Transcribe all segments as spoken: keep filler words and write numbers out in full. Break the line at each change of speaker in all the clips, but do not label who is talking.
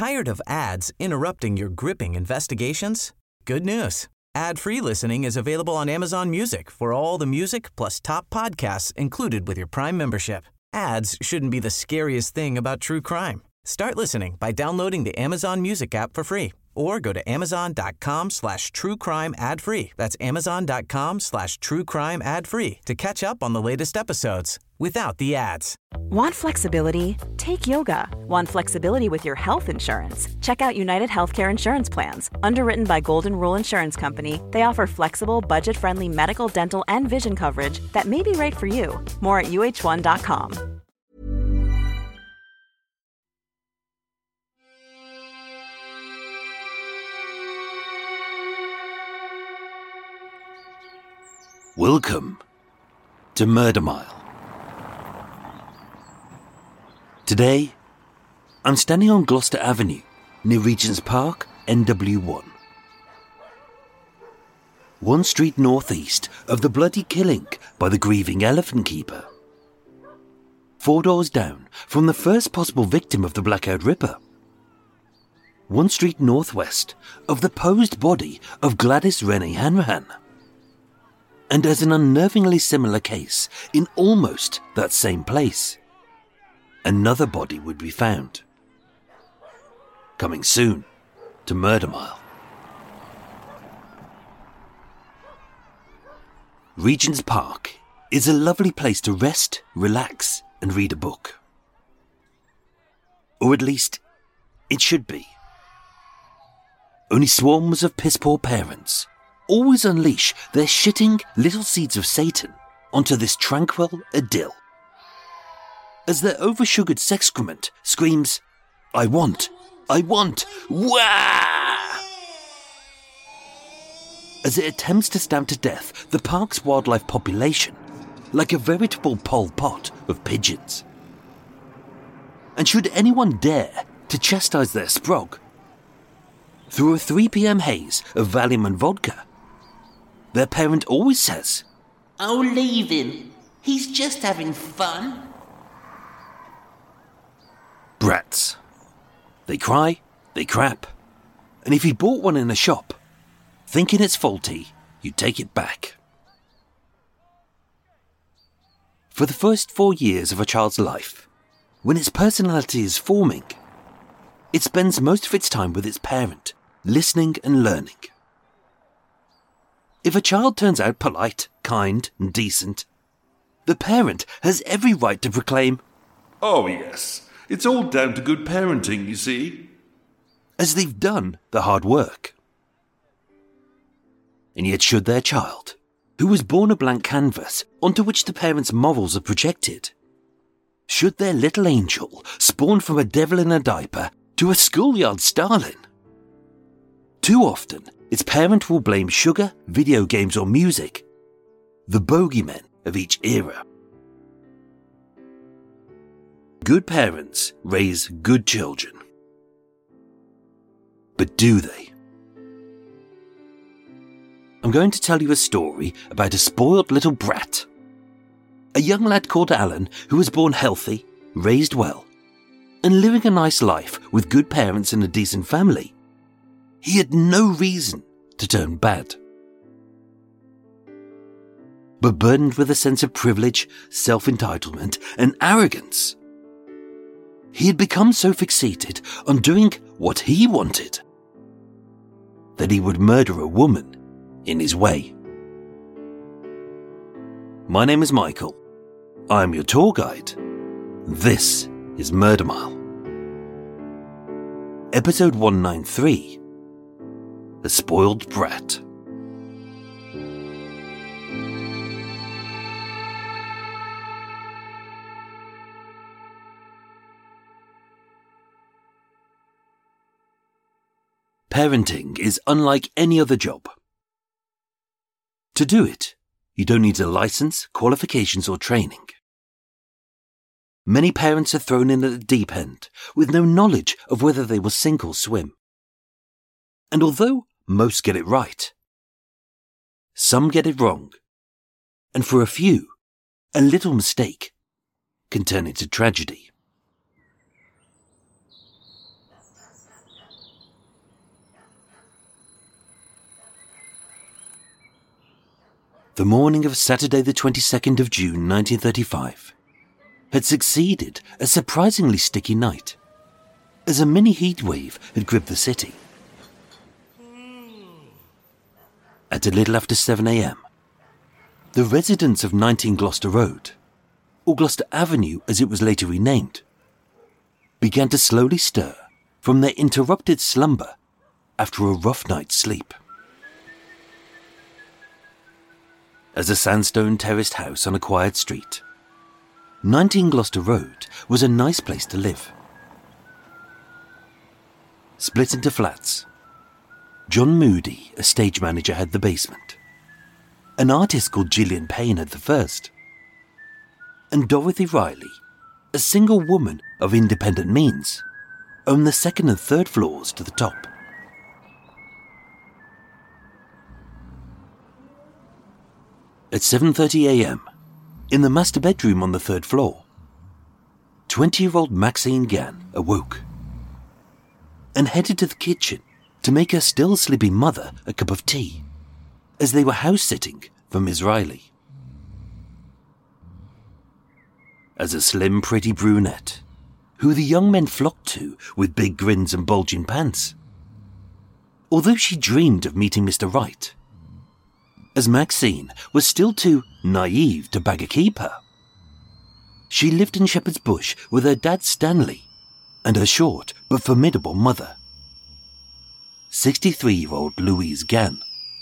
Tired of ads interrupting your gripping investigations? Good news. Ad-free listening is available on Amazon Music for all the music plus top podcasts included with your Prime membership. Ads shouldn't be the scariest thing about true crime. Start listening by downloading the Amazon Music app for free or go to amazon.com slash true crime ad free. That's amazon.com slash true crime ad free to catch up on the latest episodes without the ads.
Want flexibility? Take yoga. Want flexibility with your health insurance? Check out United Healthcare Insurance Plans. Underwritten by Golden Rule Insurance Company, they offer flexible, budget-friendly medical, dental, and vision coverage that may be right for you. More at U H one dot com.
Welcome to Murder Mile. Today, I'm standing on Gloucester Avenue near Regent's Park, N W one. One street northeast of the bloody killing by the grieving elephant keeper. Four doors down from the first possible victim of the Blackout Ripper. One street northwest of the posed body of Gladys Rennie Hanrahan. And as an unnervingly similar case in almost that same place, another body would be found. Coming soon to Murder Mile. Regent's Park is a lovely place to rest, relax, and read a book. Or at least, it should be. Only swarms of piss-poor parents always unleash their shitting little seeds of Satan onto this tranquil idyll. As their over-sugared sexcrement screams, I want, I want, wah! As it attempts to stamp to death the park's wildlife population like a veritable Pol Pot of pigeons. And should anyone dare to chastise their sprog, through a three p.m. haze of Valium and vodka, their parent always says,
Oh, leave him. He's just having fun.
Brats. They cry, they crap, and if you bought one in a shop, thinking it's faulty, you take it back. For the first four years of a child's life, when its personality is forming, it spends most of its time with its parent, listening and learning. If a child turns out polite, kind, and decent, the parent has every right to proclaim,
Oh yes, it's all down to good parenting, you see.
As they've done the hard work. And yet should their child, who was born a blank canvas onto which the parents' morals are projected, should their little angel spawn from a devil in a diaper to a schoolyard starling, too often, its parent will blame sugar, video games, or music, the bogeymen of each era. Good parents raise good children. But do they? I'm going to tell you a story about a spoiled little brat. A young lad called Alan who was born healthy, raised well, and living a nice life with good parents and a decent family. He had no reason to turn bad. But burdened with a sense of privilege, self-entitlement, and arrogance, he had become so fixated on doing what he wanted that he would murder a woman in his way. My name is Michael. I am your tour guide. This is Murder Mile. Episode one ninety-three. The Spoiled Brat. Parenting is unlike any other job. To do it, you don't need a license, qualifications, or training. Many parents are thrown in at the deep end with no knowledge of whether they will sink or swim. And although most get it right, some get it wrong, and for a few, a little mistake can turn into tragedy. the morning of Saturday the twenty-second of June nineteen thirty-five had succeeded a surprisingly sticky night, as a mini heatwave had gripped the city. At a little after seven a.m, the residents of nineteen Gloucester Road, or Gloucester Avenue as it was later renamed, began to slowly stir from their interrupted slumber after a rough night's sleep. As a sandstone terraced house on a quiet street, nineteen Gloucester Road was a nice place to live. Split into flats, John Moody, a stage manager, had the basement. An artist called Gillian Payne had the first. And Dorothy Riley, a single woman of independent means, owned the second and third floors to the top. At seven thirty a.m, in the master bedroom on the third floor, twenty-year-old Maxine Gann awoke and headed to the kitchen to make her still sleeping mother a cup of tea, as they were house-sitting for Miss Riley. As a slim, pretty brunette, who the young men flocked to with big grins and bulging pants, although she dreamed of meeting Mister Wright, as Maxine was still too naive to bag a keeper. She lived in Shepherd's Bush with her dad Stanley and her short but formidable mother, sixty-three-year-old Louise Gann.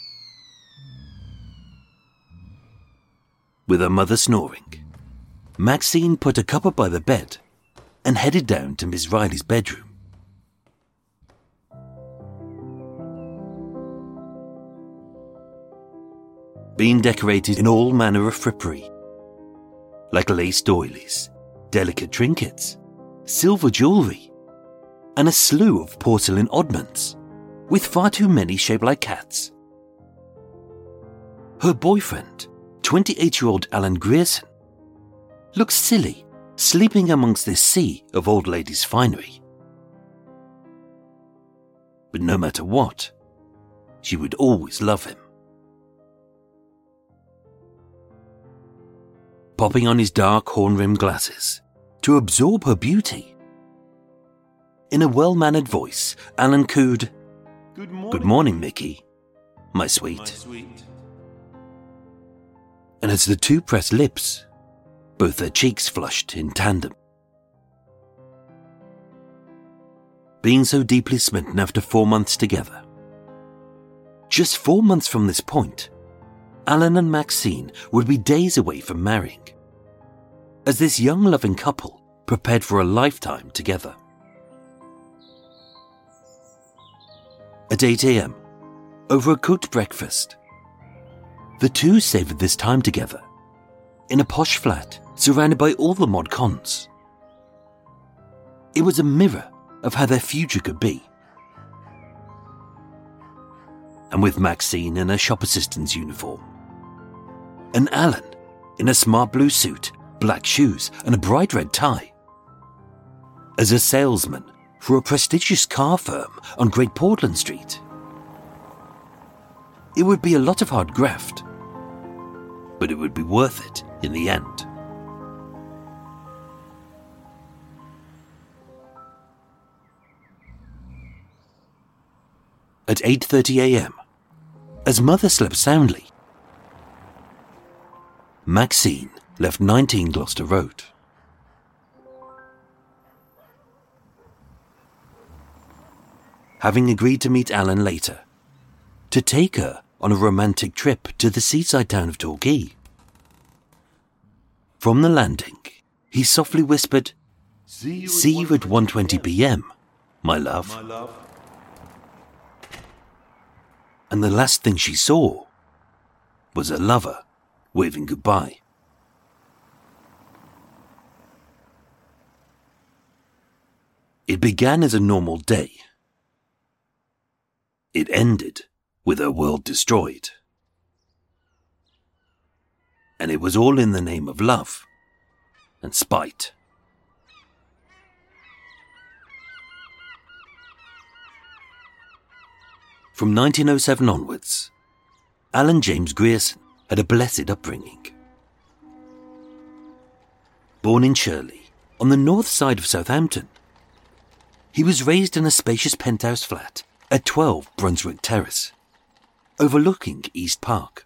With her mother snoring, Maxine put a cuppa by the bed and headed down to Miss Riley's bedroom. Being decorated in all manner of frippery, like lace doilies, delicate trinkets, silver jewellery, and a slew of porcelain oddments, with far too many shaped like cats. Her boyfriend, twenty-eight-year-old Alan Grierson, looked silly sleeping amongst this sea of old ladies' finery. But no matter what, she would always love him. Popping on his dark horn-rimmed glasses to absorb her beauty, in a well-mannered voice, Alan cooed, Good morning, Good morning Mickey, my sweet. my sweet. And as the two pressed lips, both their cheeks flushed in tandem. Being so deeply smitten after four months together, just four months from this point, Alan and Maxine would be days away from marrying, as this young loving couple prepared for a lifetime together. At eight a.m, over a cooked breakfast, the two savoured this time together in a posh flat surrounded by all the mod cons. It was a mirror of how their future could be. And with Maxine in her shop assistant's uniform, and Alan in a smart blue suit, black shoes, and a bright red tie, as a salesman for a prestigious car firm on Great Portland Street. It would be a lot of hard graft, but it would be worth it in the end. At eight thirty a.m, as mother slept soundly, Maxine left nineteen Gloucester Road. Having agreed to meet Alan later, to take her on a romantic trip to the seaside town of Torquay. From the landing, he softly whispered, See you, See you at one twenty p.m, my love. my love. And the last thing she saw was her lover waving goodbye. It began as a normal day. It ended with her world destroyed. And it was all in the name of love and spite. From nineteen oh seven onwards, Alan James Grierson had a blessed upbringing. Born in Shirley, on the north side of Southampton, he was raised in a spacious penthouse flat at twelve Brunswick Terrace, overlooking East Park.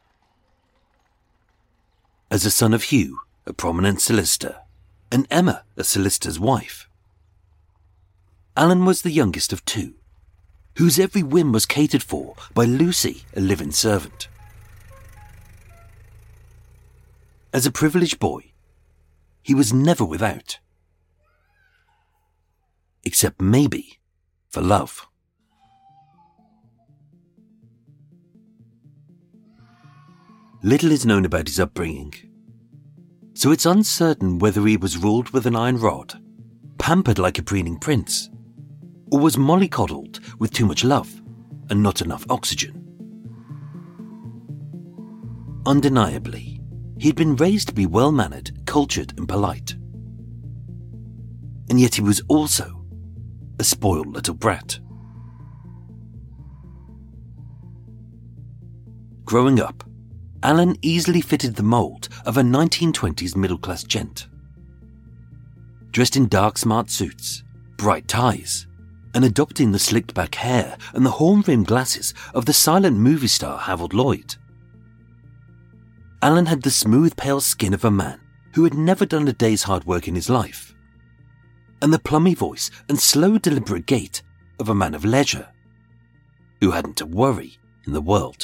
As a son of Hugh, a prominent solicitor, and Emma, a solicitor's wife, Alan was the youngest of two, whose every whim was catered for by Lucy, a live-in servant. As a privileged boy, he was never without. Except maybe for love. Little is known about his upbringing, so it's uncertain whether he was ruled with an iron rod, pampered like a preening prince, or was mollycoddled with too much love and not enough oxygen. Undeniably, he'd been raised to be well-mannered, cultured and polite. And yet he was also a spoiled little brat. Growing up, Alan easily fitted the mould of a nineteen twenties middle-class gent. Dressed in dark smart suits, bright ties, and adopting the slicked-back hair and the horn-rimmed glasses of the silent movie star Harold Lloyd, Alan had the smooth, pale skin of a man who had never done a day's hard work in his life, and the plummy voice and slow, deliberate gait of a man of leisure, who hadn't a worry in the world.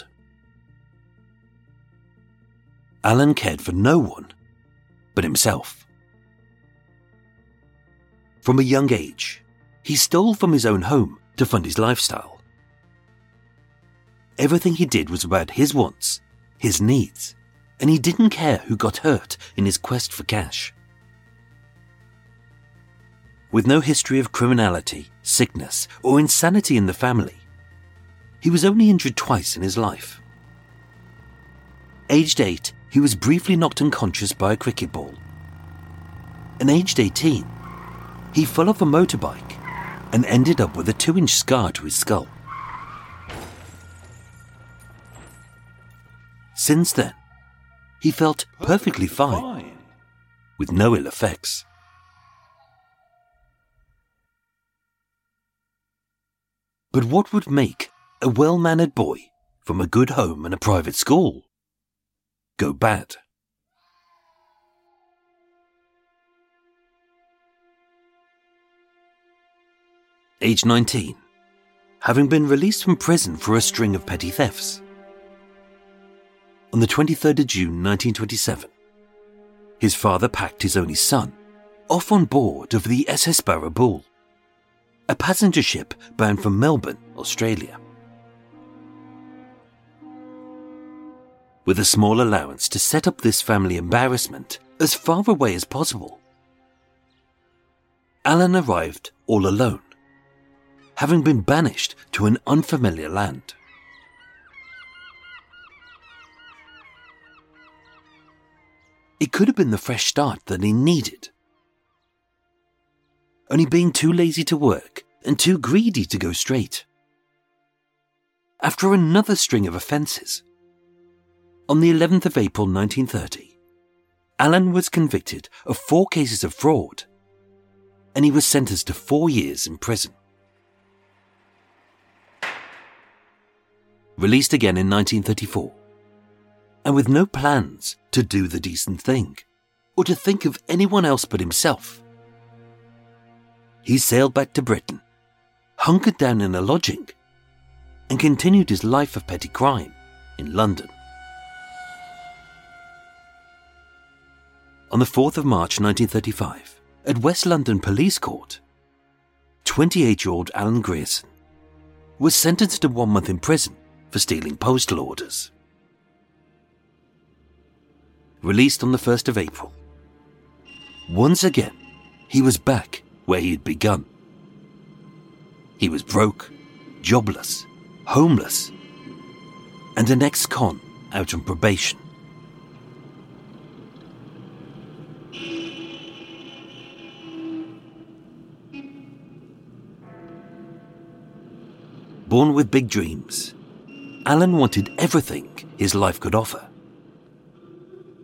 Alan cared for no one but himself. From a young age, he stole from his own home to fund his lifestyle. Everything he did was about his wants, his needs, and he didn't care who got hurt in his quest for cash. With no history of criminality, sickness, or insanity in the family, he was only injured twice in his life. Aged eight, he was briefly knocked unconscious by a cricket ball. And aged eighteen, he fell off a motorbike and ended up with a two-inch scar to his skull. Since then, he felt perfectly fine, with no ill effects. But what would make a well-mannered boy from a good home and a private school go bad? Age nineteen, having been released from prison for a string of petty thefts. On the twenty-third of June nineteen twenty-seven, his father packed his only son off on board of the S S Barrabool, a passenger ship bound from Melbourne, Australia. With a small allowance to set up this family embarrassment as far away as possible, Alan arrived all alone, having been banished to an unfamiliar land. It could have been the fresh start that he needed. Only being too lazy to work and too greedy to go straight. After another string of offences, on the eleventh of April nineteen thirty, Alan was convicted of four cases of fraud, and he was sentenced to four years in prison. Released again in nineteen thirty-four, and with no plans to do the decent thing, or to think of anyone else but himself, he sailed back to Britain, hunkered down in a lodging, and continued his life of petty crime in London. On the fourth of March nineteen thirty-five, at West London Police Court, twenty-eight-year-old Alan Grierson was sentenced to one month in prison for stealing postal orders. Released on the first of April, once again, he was back where he had begun. He was broke, jobless, homeless, and an ex-con out on probation. Born with big dreams, Alan wanted everything his life could offer,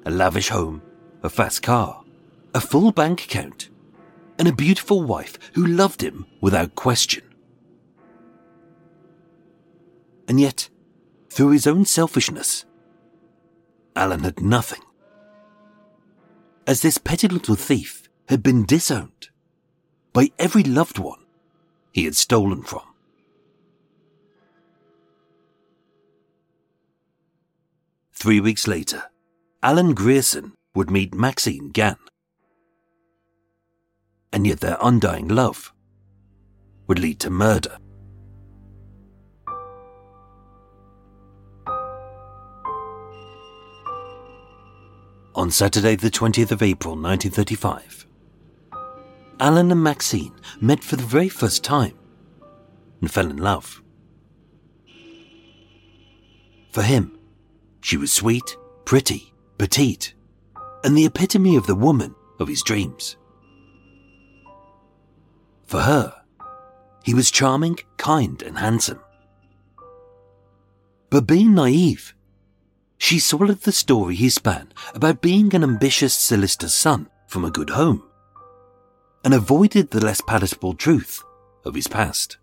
a lavish home, a fast car, a full bank account, and a beautiful wife who loved him without question. And yet, through his own selfishness, Alan had nothing. As this petty little thief had been disowned by every loved one he had stolen from. Three weeks later, Alan Grierson would meet Maxine Gann. And yet their undying love would lead to murder. On Saturday the twentieth of April nineteen thirty-five, Alan and Maxine met for the very first time and fell in love. For him, she was sweet, pretty, petite, and the epitome of the woman of his dreams. For her, he was charming, kind, and handsome. But being naive, she swallowed the story he span about being an ambitious solicitor's son from a good home, and avoided the less palatable truth of his past.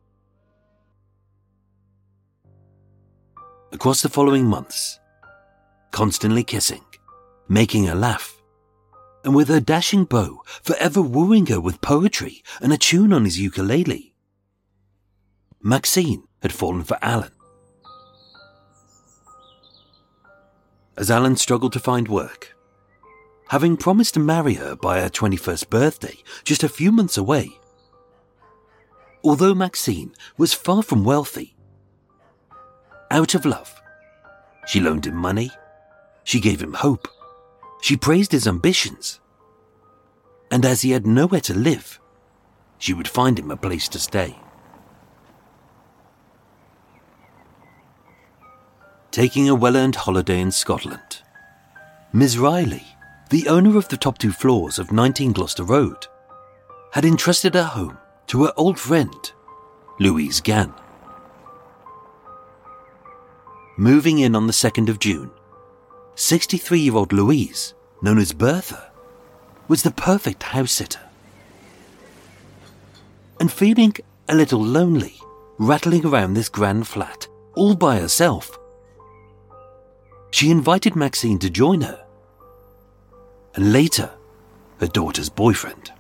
Across the following months, constantly kissing, making her laugh, and with her dashing beau forever wooing her with poetry and a tune on his ukulele, Maxine had fallen for Alan. As Alan struggled to find work, having promised to marry her by her twenty-first birthday just a few months away, although Maxine was far from wealthy, out of love, she loaned him money, she gave him hope, she praised his ambitions, and as he had nowhere to live, she would find him a place to stay. Taking a well-earned holiday in Scotland, Miss Riley, the owner of the top two floors of nineteen Gloucester Road, had entrusted her home to her old friend, Louise Gann. Moving in on the second of June, sixty-three-year-old Louise, known as Bertha, was the perfect house-sitter. And feeling a little lonely, rattling around this grand flat all by herself, she invited Maxine to join her, and later, her daughter's boyfriend.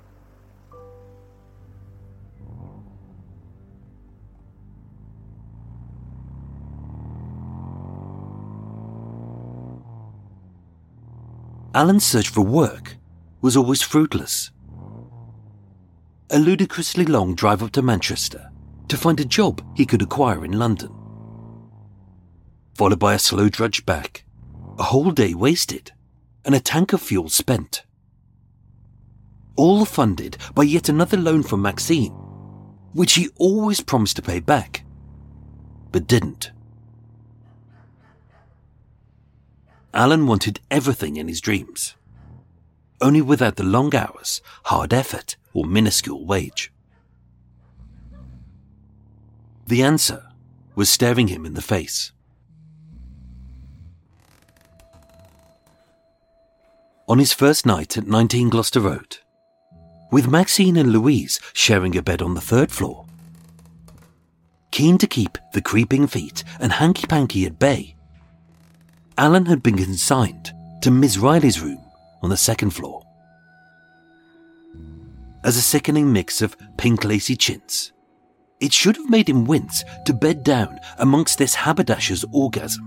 Alan's search for work was always fruitless. A ludicrously long drive up to Manchester to find a job he could acquire in London, followed by a slow trudge back, a whole day wasted, and a tank of fuel spent. All funded by yet another loan from Maxine, which he always promised to pay back, but didn't. Alan wanted everything in his dreams, only without the long hours, hard effort, or minuscule wage. The answer was staring him in the face. On his first night at nineteen Gloucester Road, with Maxine and Louise sharing a bed on the third floor, keen to keep the creeping feet and hanky-panky at bay, Alan had been consigned to Miss Riley's room on the second floor. As a sickening mix of pink lacy chintz, it should have made him wince to bed down amongst this haberdasher's orgasm.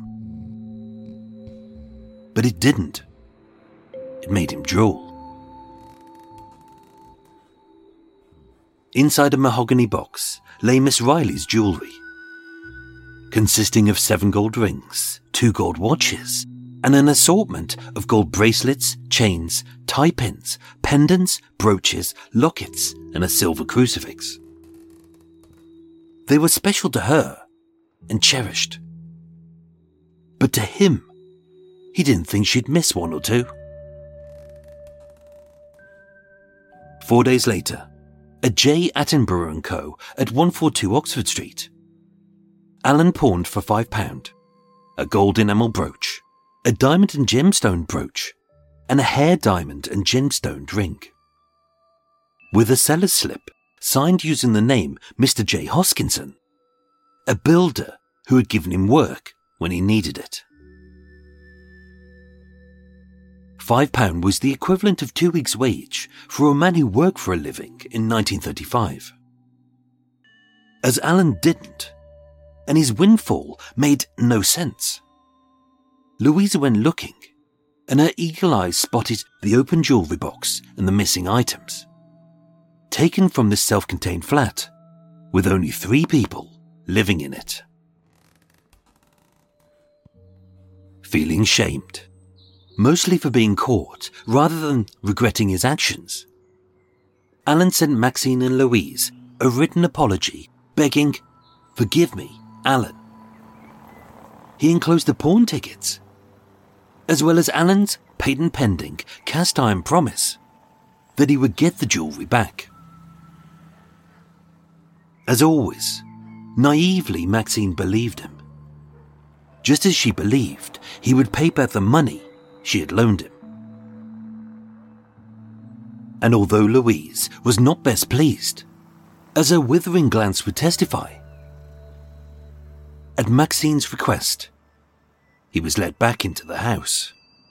But it didn't. It made him drool. Inside a mahogany box lay Miss Riley's jewellery, consisting of seven gold rings, two gold watches, and an assortment of gold bracelets, chains, tie pins, pendants, brooches, lockets, and a silver crucifix. They were special to her and cherished. But to him, he didn't think she'd miss one or two. Four days later, at J. Attenborough and Co. at one forty-two Oxford Street, Alan pawned for five pounds a gold enamel brooch, a diamond and gemstone brooch, and a hair diamond and gemstone ring. With a seller's slip signed using the name Mister J. Hoskinson, a builder who had given him work when he needed it. Five pounds was the equivalent of two weeks' wage for a man who worked for a living in nineteen thirty-five. As Alan didn't, and his windfall made no sense, Louisa went looking, and her eagle eyes spotted the open jewellery box and the missing items, taken from this self-contained flat with only three people living in it. Feeling shamed, mostly for being caught rather than regretting his actions, Alan sent Maxine and Louise a written apology begging, "Forgive me, Alan." He enclosed the pawn tickets, as well as Alan's patent-pending cast-iron promise that he would get the jewellery back. As always, naively Maxine believed him, just as she believed he would pay back the money she had loaned him. And although Louise was not best pleased, as her withering glance would testify, at Maxine's request, he was led back into the house.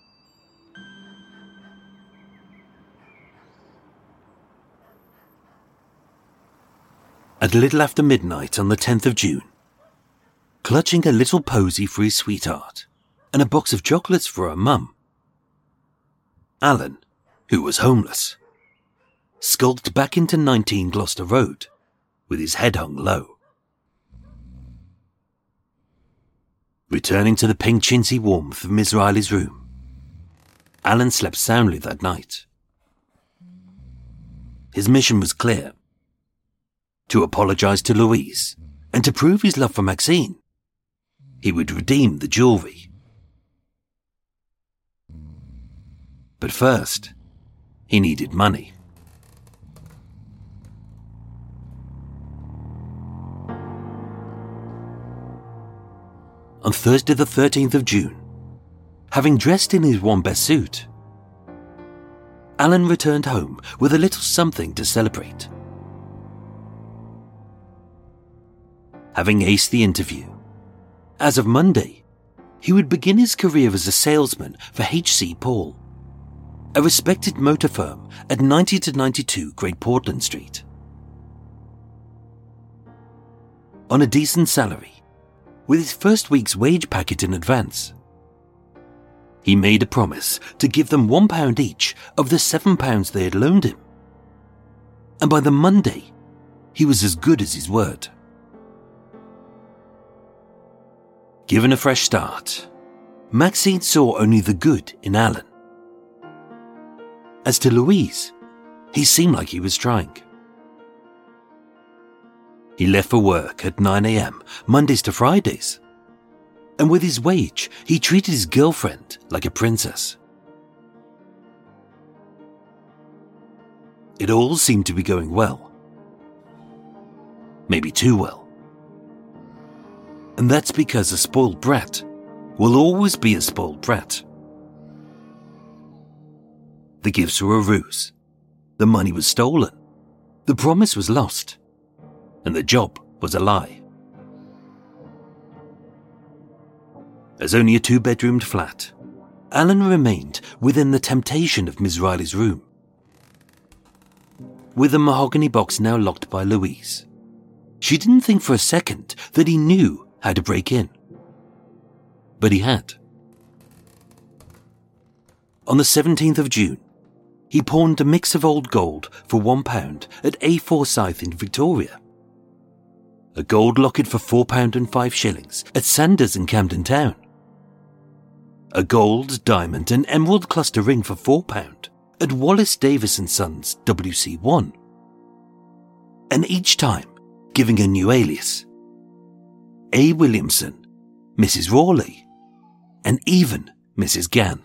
At a little after midnight on the tenth of June, clutching a little posy for his sweetheart and a box of chocolates for her mum, Alan, who was homeless, skulked back into nineteen Gloucester Road with his head hung low. Returning to the pink chintzy warmth of Miss Riley's room, Alan slept soundly that night. His mission was clear: to apologise to Louise and to prove his love for Maxine. He would redeem the jewellery. But first, he needed money. On Thursday the thirteenth of June, having dressed in his one best suit, Alan returned home with a little something to celebrate. Having aced the interview, as of Monday, he would begin his career as a salesman for H C Paul, a respected motor firm at ninety to ninety-two Great Portland Street. On a decent salary, with his first week's wage packet in advance, he made a promise to give them one pound each of the seven pounds they had loaned him. And by the Monday, he was as good as his word. Given a fresh start, Maxine saw only the good in Alan. As to Louise, he seemed like he was trying. He left for work at nine a.m. Mondays to Fridays, and with his wage, he treated his girlfriend like a princess. It all seemed to be going well. Maybe too well. And that's because a spoiled brat will always be a spoiled brat. The gifts were a ruse. The money was stolen. The promise was lost. And the job was a lie. As only a two-bedroomed flat, Alan remained within the temptation of Miss Riley's room. With the mahogany box now locked by Louise, she didn't think for a second that he knew how to break in. But he had. On the seventeenth of June, he pawned a mix of old gold for one pound at A Forsyth in Victoria, a gold locket for four pounds and five shillings at Sanders in Camden Town, a gold, diamond and emerald cluster ring for four pounds at Wallace Davis and Sons W C one, and each time giving a new alias: A. Williamson, Missus Rawley, and even Missus Gann.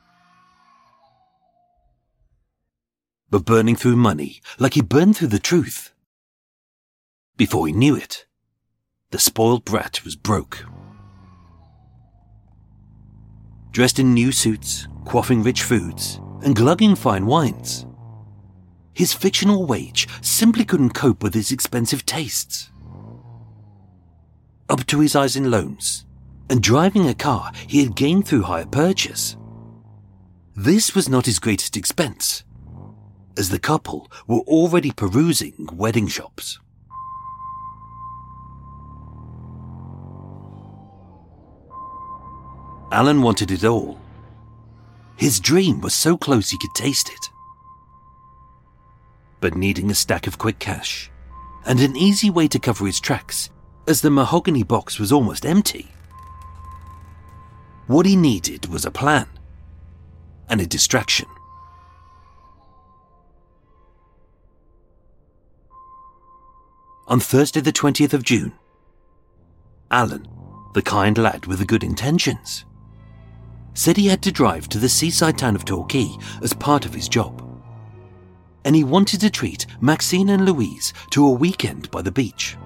But burning through money like he burned through the truth. Before he knew it, the spoiled brat was broke. dressed in new suits, quaffing rich foods, and glugging fine wines. His fictional wage simply couldn't cope with his expensive tastes. Up to his eyes in loans, and driving a car he had gained through hire purchase. This was not his greatest expense, as the couple were already perusing wedding shops. Alan wanted it all. His dream was so close he could taste it. But needing a stack of quick cash, and an easy way to cover his tracks, as the mahogany box was almost empty, what he needed was a plan and a distraction. On Thursday the twentieth of June, Alan, the kind lad with the good intentions, said he had to drive to the seaside town of Torquay as part of his job, and he wanted to treat Maxine and Louise to a weekend by the beach.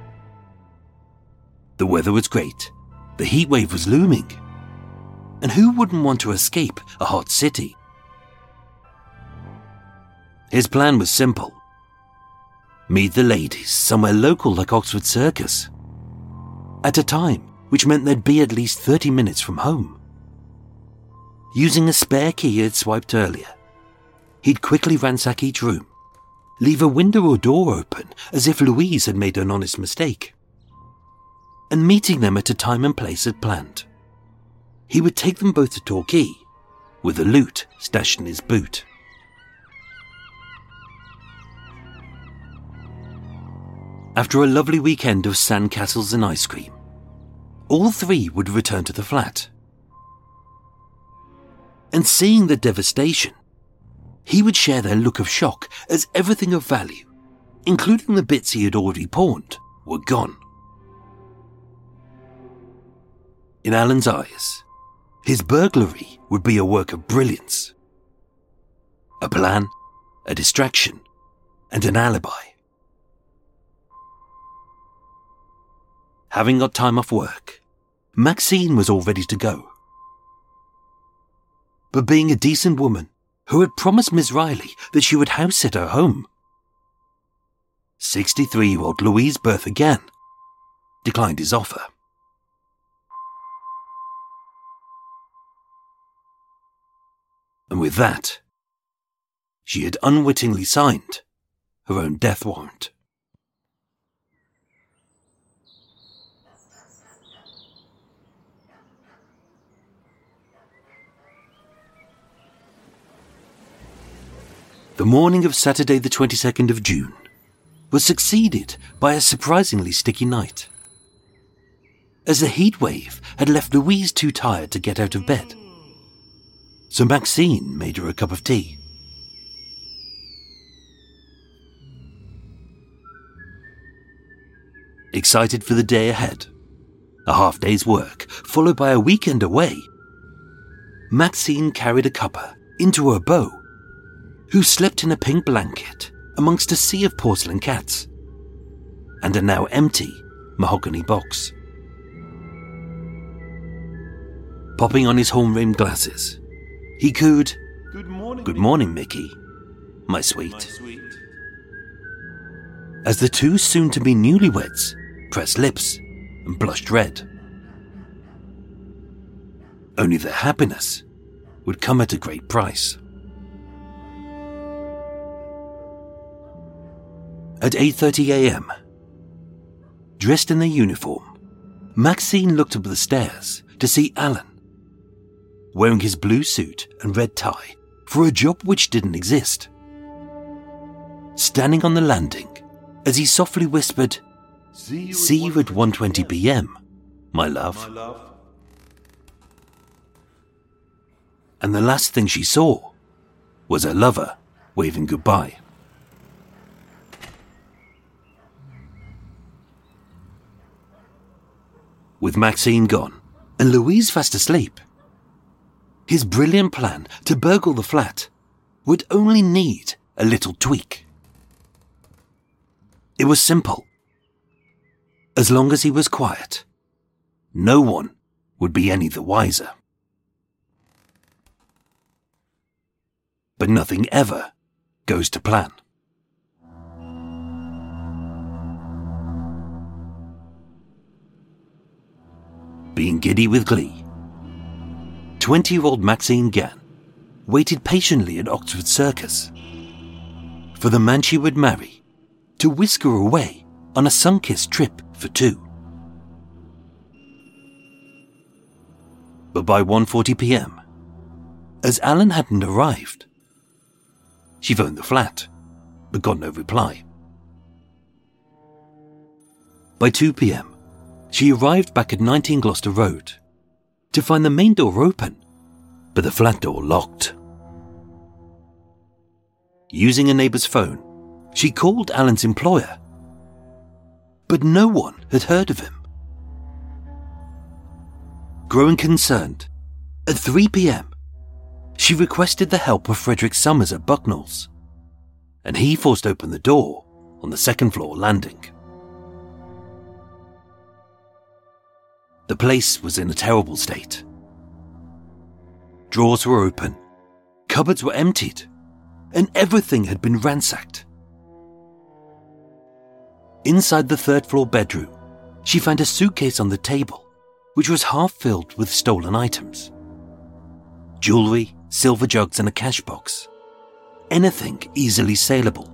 The weather was great, the heat wave was looming, and who wouldn't want to escape a hot city? His plan was simple. Meet the ladies somewhere local like Oxford Circus, at a time which meant they'd be at least thirty minutes from home. Using a spare key he had swiped earlier, he'd quickly ransack each room, leave a window or door open as if Louise had made an honest mistake, and meeting them at a time and place as planned, he would take them both to Torquay, with the loot stashed in his boot. After a lovely weekend of sandcastles and ice cream, all three would return to the flat. And seeing the devastation, he would share their look of shock as everything of value, including the bits he had already pawned, were gone. In Alan's eyes, his burglary would be a work of brilliance. A plan, a distraction, and an alibi. Having got time off work, Maxine was all ready to go. But being a decent woman who had promised Miss Riley that she would house sit her home, sixty-three-year-old Louise Bertha Gann declined his offer. And with that, she had unwittingly signed her own death warrant. The morning of Saturday the twenty-second of June was succeeded by a surprisingly sticky night, as the heat wave had left Louise too tired to get out of bed. So Maxine made her a cup of tea. Excited for the day ahead, a half day's work followed by a weekend away, Maxine carried a cuppa into her beau, who slept in a pink blanket amongst a sea of porcelain cats and a now empty mahogany box. Popping on his horn-rimmed glasses, he cooed, "Good morning, Good morning, Mickey, my sweet." my sweet. As the two soon-to-be newlyweds pressed lips and blushed red. Only their happiness would come at a great price. At eight thirty a.m., dressed in their uniform, Maxine looked up the stairs to see Alan, wearing his blue suit and red tie for a job which didn't exist, standing on the landing as he softly whispered, See you, See you at one twenty p.m, my love. my love. And the last thing she saw was her lover waving goodbye. With Maxine gone and Louise fast asleep, his brilliant plan to burgle the flat would only need a little tweak. It was simple. As long as he was quiet, no one would be any the wiser. But nothing ever goes to plan. Being giddy with glee, twenty-year-old Maxine Gann waited patiently at Oxford Circus for the man she would marry to whisk her away on a sun-kissed trip for two. But by one forty p.m, as Alan hadn't arrived, she phoned the flat, but got no reply. By two p.m, she arrived back at nineteen Gloucester Road to find the main door open, but the flat door locked. Using a neighbour's phone, she called Alan's employer, but no one had heard of him. Growing concerned, at three p.m, she requested the help of Frederick Summers at Bucknall's, and he forced open the door on the second floor landing. The place was in a terrible state. Drawers were open, cupboards were emptied, and everything had been ransacked. Inside the third floor bedroom, she found a suitcase on the table, which was half filled with stolen items. Jewellery, silver jugs and a cash box. Anything easily saleable.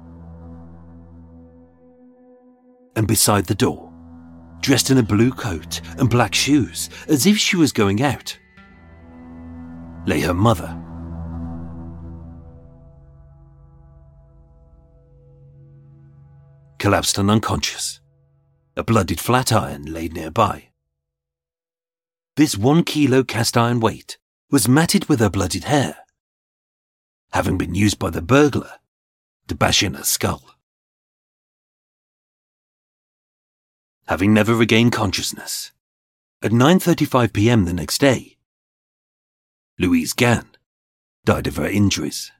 And beside the door, dressed in a blue coat and black shoes as if she was going out, lay her mother. Collapsed and unconscious, a bloodied flat iron lay nearby. This one kilo cast iron weight was matted with her bloodied hair, having been used by the burglar to bash in her skull. Having never regained consciousness, at nine thirty-five p.m. the next day, Louise Gann died of her injuries.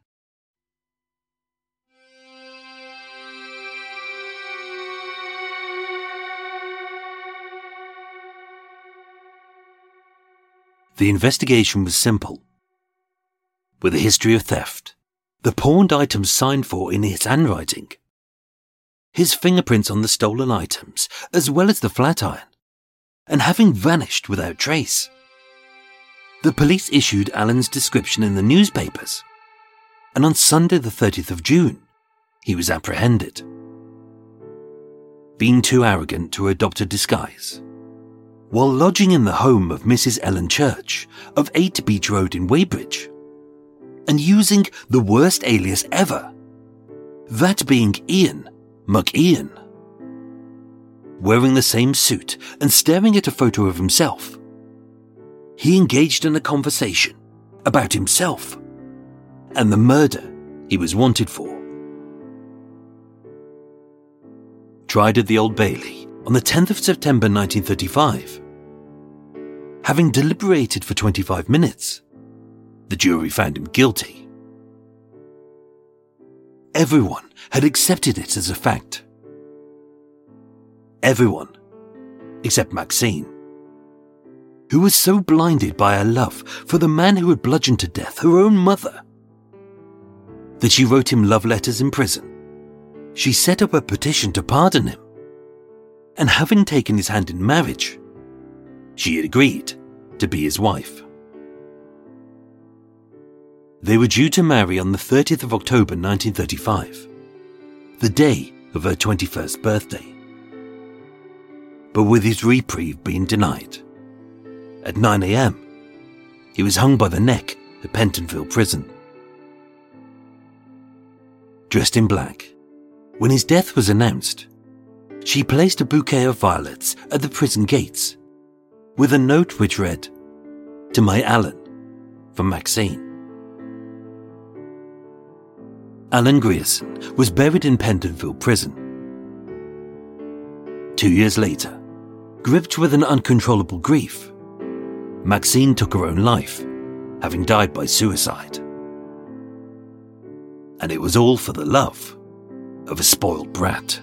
The investigation was simple. With a history of theft, the pawned items signed for in his handwriting, his fingerprints on the stolen items, as well as the flat iron, and having vanished without trace, the police issued Alan's description in the newspapers, and on Sunday the thirtieth of June, he was apprehended. Being too arrogant to adopt a disguise, while lodging in the home of Missus Ellen Church of eight Beach Road in Weybridge, and using the worst alias ever, that being Ian McIan. Wearing the same suit and staring at a photo of himself, he engaged in a conversation about himself and the murder he was wanted for. Tried at the Old Bailey on the tenth of September nineteen thirty-five. Having deliberated for twenty-five minutes, the jury found him guilty. Everyone had accepted it as a fact. Everyone, except Maxine, who was so blinded by her love for the man who had bludgeoned to death her own mother, that she wrote him love letters in prison. She set up a petition to pardon him, and having taken his hand in marriage, she had agreed to be his wife. They were due to marry on the thirtieth of October nineteen thirty-five, the day of her twenty-first birthday. But with his reprieve being denied, at nine a.m, he was hung by the neck at Pentonville Prison. Dressed in black, when his death was announced, she placed a bouquet of violets at the prison gates, with a note which read, "To my Alan, from Maxine." Alan Grierson was buried in Pentonville Prison. Two years later, gripped with an uncontrollable grief, Maxine took her own life, having died by suicide. And it was all for the love of a spoiled brat.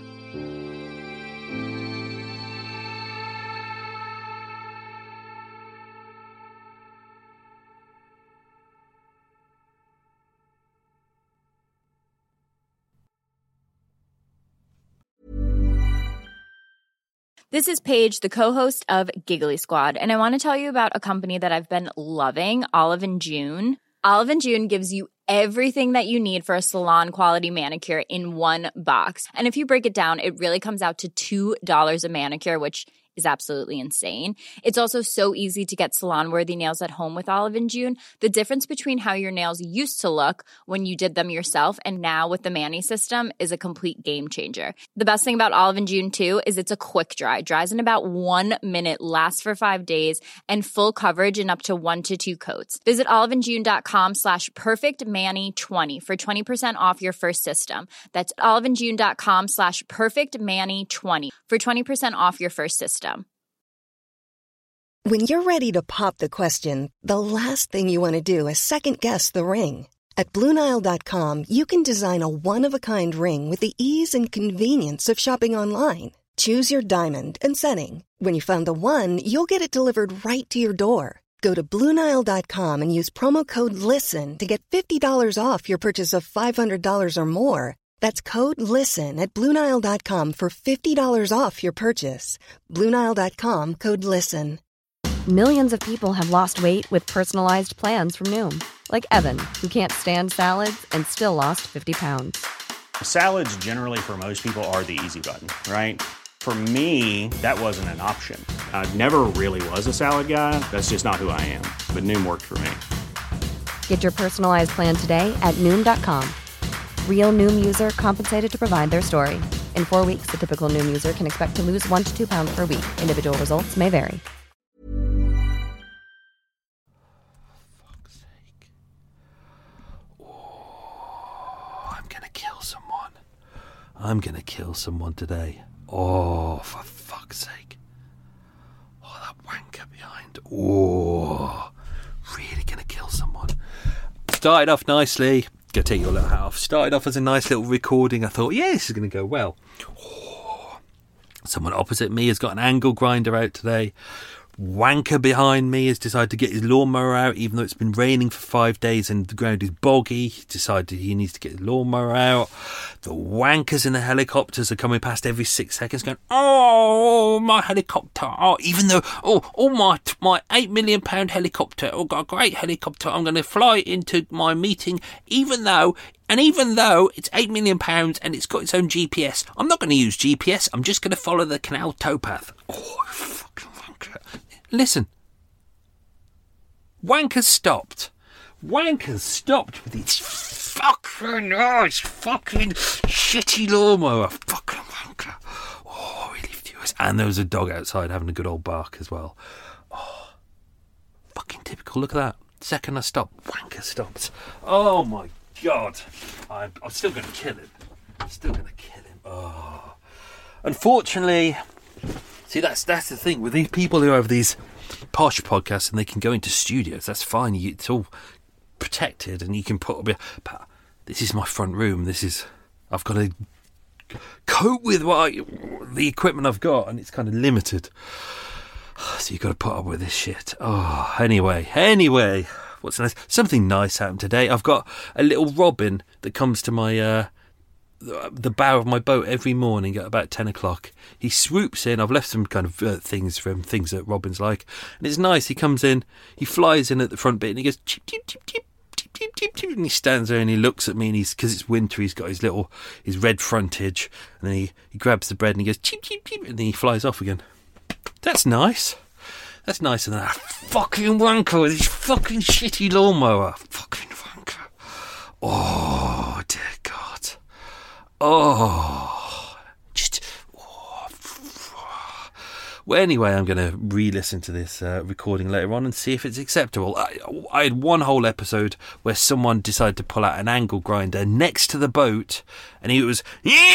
This is Paige, the co-host of Giggly Squad, and I want to tell you about a company that I've been loving, Olive and June. Olive and June gives you everything that you need for a salon-quality manicure in one box. And if you break it down, it really comes out to two dollars a manicure, which is absolutely insane. It's also so easy to get salon-worthy nails at home with Olive and June. The difference between how your nails used to look when you did them yourself and now with the Mani system is a complete game changer. The best thing about Olive and June, too, is it's a quick dry. Dries in about one minute, lasts for five days, and full coverage in up to one to two coats. Visit oliveandjune.com slash perfectmani20 for twenty percent off your first system. That's oliveandjune.com slash perfectmani20 for twenty percent off your first system.
When you're ready to pop the question, the last thing you want to do is second-guess the ring. At Blue Nile dot com, you can design a one-of-a-kind ring with the ease and convenience of shopping online. Choose your diamond and setting. When you find the one, you'll get it delivered right to your door. Go to Blue Nile dot com and use promo code LISTEN to get fifty dollars off your purchase of five hundred dollars or more. That's code LISTEN at Blue Nile dot com for fifty dollars off your purchase. Blue Nile dot com, code LISTEN.
Millions of people have lost weight with personalized plans from Noom. Like Evan, who can't stand salads and still lost fifty pounds.
Salads generally for most people are the easy button, right? For me, that wasn't an option. I never really was a salad guy. That's just not who I am. But Noom worked for me.
Get your personalized plan today at Noom dot com. Real Noom user compensated to provide their story. In four weeks, the typical Noom user can expect to lose one to two pounds per week. Individual results may vary.
Fuck's sake. Oh, I'm gonna kill someone. I'm gonna kill someone today. Oh, for fuck's sake. Oh, that wanker behind. Oh, really gonna kill someone. Started off nicely. Go take your little hat off. Started off as a nice little recording. I thought, yeah, this is going to go well. Oh, someone opposite me has got an angle grinder out today. Wanker behind me has decided to get his lawnmower out, even though it's been raining for five days and the ground is boggy. He decided he needs to get his lawnmower out. The wankers in the helicopters are coming past every six seconds going, oh, my helicopter. Oh, even though, oh, oh my my eight million pound helicopter. Oh, got a great helicopter. I'm going to fly into my meeting, even though, and even though it's eight million pounds and it's got its own G P S. I'm not going to use G P S. I'm just going to follow the canal towpath. Oh, fucking wanker. Listen, wankers stopped. Wankers stopped with its fucking, oh, it's fucking shitty lawnmower. Fucking wanker. Oh, really furious. And there was a dog outside having a good old bark as well. Oh, fucking typical. Look at that. Second I stopped, wanker stopped. Oh my God. I'm, I'm still going to kill him. I'm still going to kill him. Oh. Unfortunately... See, that's that's the thing with these people who have these posh podcasts and they can go into studios. That's fine. You, it's all protected and you can put. But this is my front room. This is I've got to cope with what I, the equipment I've got, and it's kind of limited. So you've got to put up with this shit. Oh, anyway, anyway, what's nice? Something nice happened today. I've got a little robin that comes to my. Uh, the bow of my boat every morning at about ten o'clock. He swoops in. I've left some kind of uh, things for him, things that robins like, and it's nice. He comes in, he flies in at the front bit, and he goes cheep cheep cheep cheep cheep cheep cheep, and he stands there and he looks at me, and he's because it's winter, he's got his little his red frontage, and then he, he grabs the bread and he goes cheep cheep cheep, and then he flies off again. That's nice. That's nicer than that fucking wanker with his fucking shitty lawnmower. Fucking wanker. Oh dear God. Oh, just. Oh. Well, anyway, I'm going to re-listen to this uh, recording later on and see if it's acceptable. I, I had one whole episode where someone decided to pull out an angle grinder next to the boat, and he was.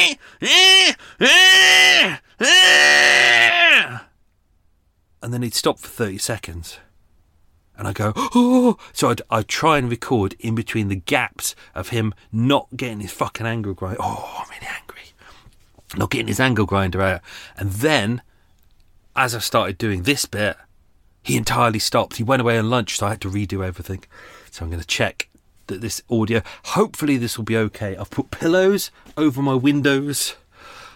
And then he'd stop for thirty seconds. And I go, oh, so I'd, I'd try and record in between the gaps of him not getting his fucking angle grinder. Oh, I'm really angry. Not getting his angle grinder out. And then, as I started doing this bit, he entirely stopped. He went away on lunch, so I had to redo everything. So I'm going to check that this audio, hopefully this will be okay. I've put pillows over my windows.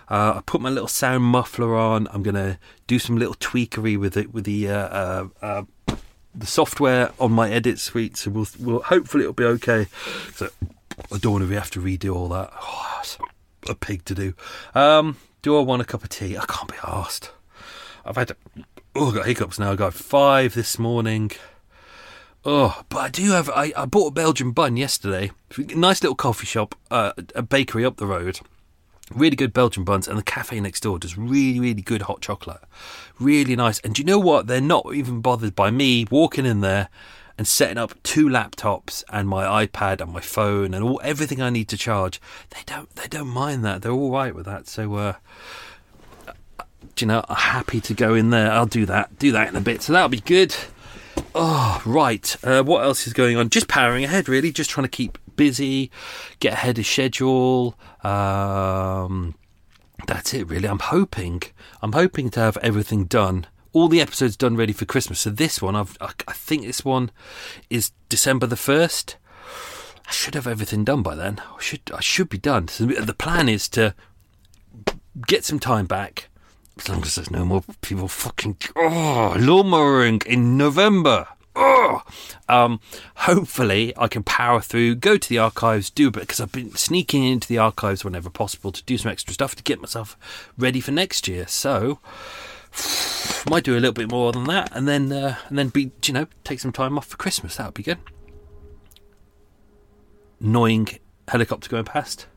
Uh, I put my little sound muffler on. I'm going to do some little tweakery with it, with the uh, uh, uh, the software on my edit suite. So we'll, we'll hopefully it'll be okay. So I don't want to have to redo all that. Oh, it's a pig to do. Um, do I want a cup of tea? I can't be arsed. I've had, oh, I've got hiccups now. I got five this morning. Oh, but I do have, I, I bought a Belgian bun yesterday. Nice little coffee shop, uh, a bakery up the road. Really good Belgian buns, and the cafe next door does really, really good hot chocolate. Really nice. And do you know what? They're not even bothered by me walking in there and setting up two laptops and my iPad and my phone and all everything I need to charge. They don't, they don't mind that. They're all right with that. So, uh, do you know, I'm happy to go in there. I'll do that, do that in a bit. So that'll be good. Oh, right. Uh, what else is going on? Just powering ahead, really. Just trying to keep busy, get ahead of schedule. Um, that's it, really. I'm hoping, I'm hoping to have everything done. All the episodes done ready for Christmas. So this one, I've, I, I think this one is December the first. I should have everything done by then. I should, I should be done. So the plan is to get some time back. As long as there's no more people fucking oh lawnmowering in November. Oh, um, hopefully I can power through, go to the archives, do a bit because I've been sneaking into the archives whenever possible to do some extra stuff to get myself ready for next year. So might do a little bit more than that, and then uh, and then be you know take some time off for Christmas. That would be good. Annoying helicopter going past.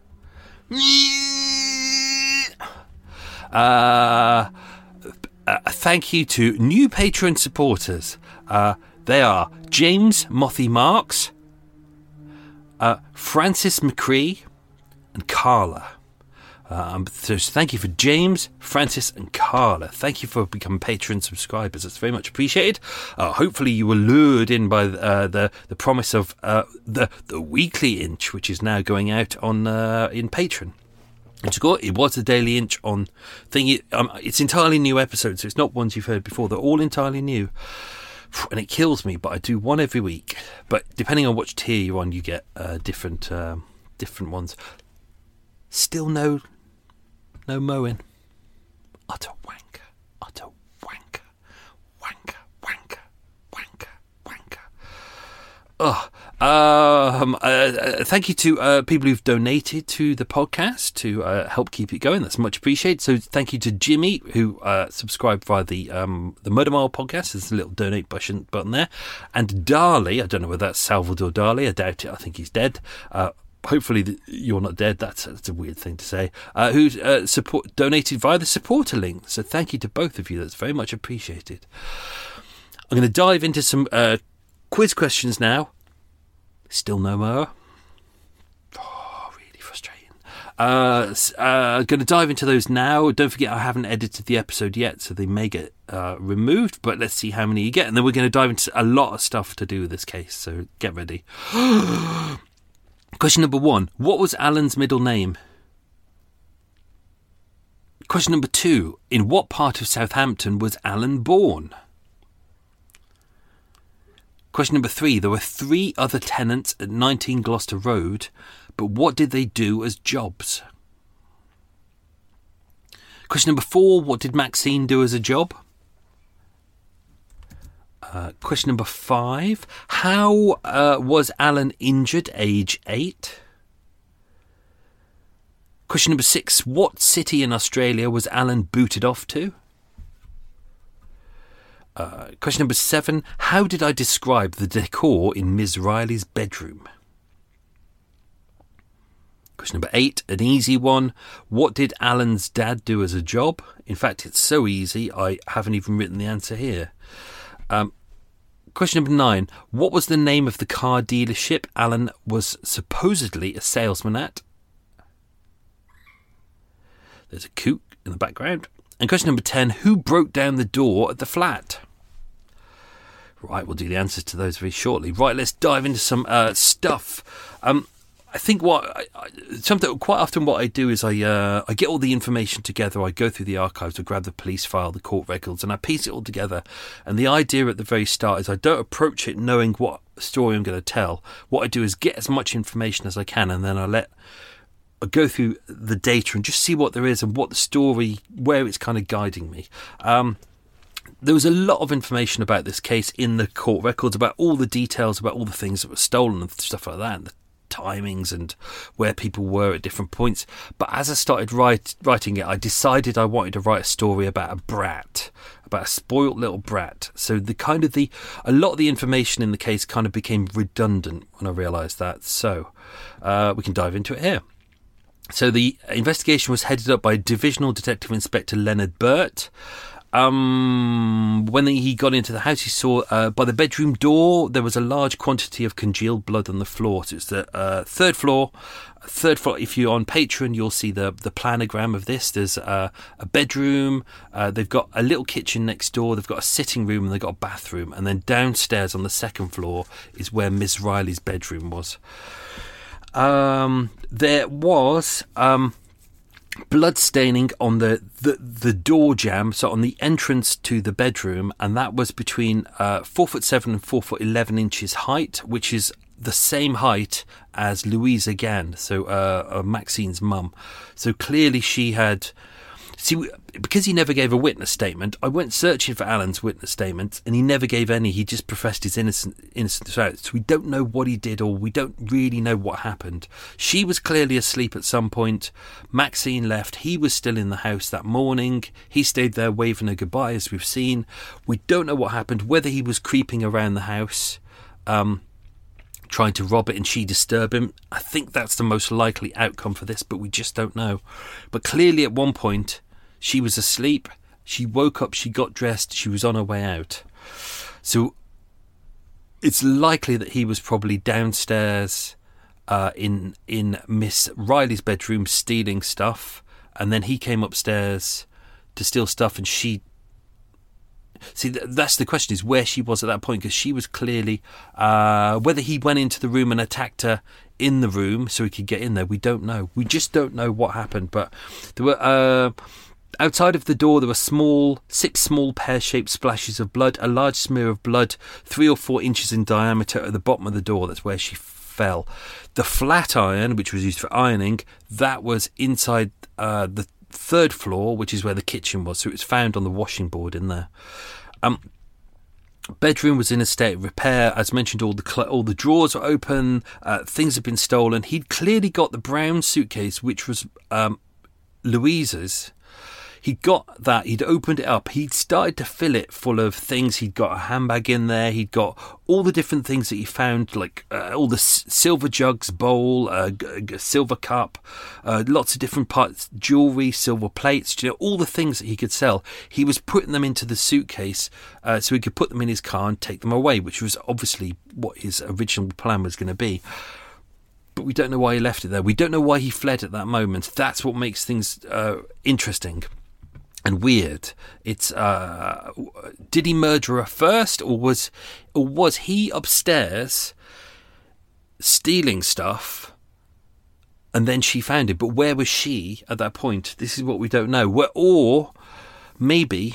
Uh, uh, thank you to new Patreon supporters. Uh, they are James Mothy Marks, uh, Francis McCree, and Carla. Um, so thank you for James, Francis, and Carla. Thank you for becoming Patreon subscribers. It's very much appreciated. Uh, hopefully, you were lured in by uh, the the promise of uh, the the weekly inch, which is now going out on uh, in Patreon. It was a daily inch on thing. Um, it's entirely new episodes, so it's not ones you've heard before. They're all entirely new, and it kills me. But I do one every week. But depending on which tier you're on, you get uh, different um, different ones. Still no no mowing. Utter wanker, utter wanker, wanker, wanker, wanker, wanker. Ugh. Um, uh, uh, thank you to uh, people who've donated to the podcast to uh, help keep it going. That's much appreciated. So thank you to Jimmy, who uh, subscribed via the um, the Murder Mile podcast. There's a little donate button button there. And Dali, I don't know whether that's Salvador Dali. I doubt it. I think he's dead. Uh, hopefully the, you're not dead. That's, that's a weird thing to say. Uh, who uh, support donated via the supporter link. So thank you to both of you. That's very much appreciated. I'm going to dive into some uh, quiz questions now. Still no more. Oh, really frustrating. Uh, uh, going to dive into those now. Don't forget, I haven't edited the episode yet, so they may get uh, removed, but let's see how many you get. And then we're going to dive into a lot of stuff to do with this case, so get ready. Question number one. What was Alan's middle name? Question number two. In what part of Southampton was Alan born? Question number three. There were three other tenants at nineteen Gloucester Road, but what did they do as jobs? Question number four. What did Maxine do as a job? Uh, question number five. How uh, was Alan injured age eight? Question number six. What city in Australia was Alan booted off to? Uh, question number seven. How did I describe the decor in Miz Riley's bedroom? Question number eight. An easy one. What did Alan's dad do as a job? In fact, it's so easy, I haven't even written the answer here. Um, question number nine. What was the name of the car dealership Alan was supposedly a salesman at? There's a coot in the background. And question number ten. Who broke down the door at the flat? Right, we'll do the answers to those very shortly. Right, let's dive into some uh, stuff. Um, I think what I, I, something quite often what I do is I uh, I get all the information together. I go through the archives, I grab the police file, the court records, and I piece it all together. And the idea at the very start is I don't approach it knowing what story I'm going to tell. What I do is get as much information as I can, and then I let go through the data and just see what there is and what the story, where it's kind of guiding me. Um, there was a lot of information about this case in the court records, about all the details, about all the things that were stolen and stuff like that, and the timings and where people were at different points. But as I started write, writing it, I decided I wanted to write a story about a brat, about a spoilt little brat. So the kind of the a lot of the information in the case kind of became redundant when I realised that. So uh, we can dive into it here. So the investigation was headed up by Divisional Detective Inspector Leonard Burt. Um, when he got into the house, he saw uh, by the bedroom door there was a large quantity of congealed blood on the floor. So it's the uh, third floor. Third floor. If you're on Patreon, you'll see the the planogram of this. There's uh, a bedroom. Uh, they've got a little kitchen next door. They've got a sitting room and they've got a bathroom. And then downstairs on the second floor is where Miss Riley's bedroom was. Um, there was um. blood staining on the, the, the door jamb, so on the entrance to the bedroom, and that was between uh, four foot seven and four foot eleven inches height, which is the same height as Louisa Gann, so uh, uh, Maxine's mum. So clearly she had. See, because he never gave a witness statement, I went searching for Alan's witness statement, and he never gave any. He just professed his innocent, innocence out. So we don't know what he did, or we don't really know what happened. She was clearly asleep at some point. Maxine left. He was still in the house that morning. He stayed there waving her goodbye, as we've seen. We don't know what happened, whether he was creeping around the house, um, trying to rob it, and she disturbed him. I think that's the most likely outcome for this, but we just don't know. But clearly at one point, she was asleep, she woke up, she got dressed, she was on her way out. So it's likely that he was probably downstairs uh, in in Miss Riley's bedroom stealing stuff, and then he came upstairs to steal stuff, and she... See, that's the question, is where she was at that point, because she was clearly... Uh, whether he went into the room and attacked her in the room so he could get in there, we don't know. We just don't know what happened, but there were... Uh, Outside of the door, there were small, six small pear-shaped splashes of blood, a large smear of blood, three or four inches in diameter at the bottom of the door. That's where she fell. The flat iron, which was used for ironing, that was inside uh, the third floor, which is where the kitchen was. So it was found on the washing board in there. Um, bedroom was in a state of repair. As mentioned, all the cl- all the drawers were open. Uh, things had been stolen. He'd clearly got the brown suitcase, which was um, Louisa's. He'd got that, he'd opened it up, he'd started to fill it full of things. He'd got a handbag in there, he'd got all the different things that he found, like uh, all the s- silver jugs, bowl, uh, g- g- silver cup, uh, lots of different parts, jewellery, silver plates, you know, all the things that he could sell. He was putting them into the suitcase uh, so he could put them in his car and take them away, which was obviously what his original plan was going to be. But we don't know why he left it there. We don't know why he fled at that moment. That's what makes things uh, interesting and weird. It's uh, did he murder her first, or was or was he upstairs stealing stuff and then she found it? But where was she at that point? This is what we don't know. Where, or maybe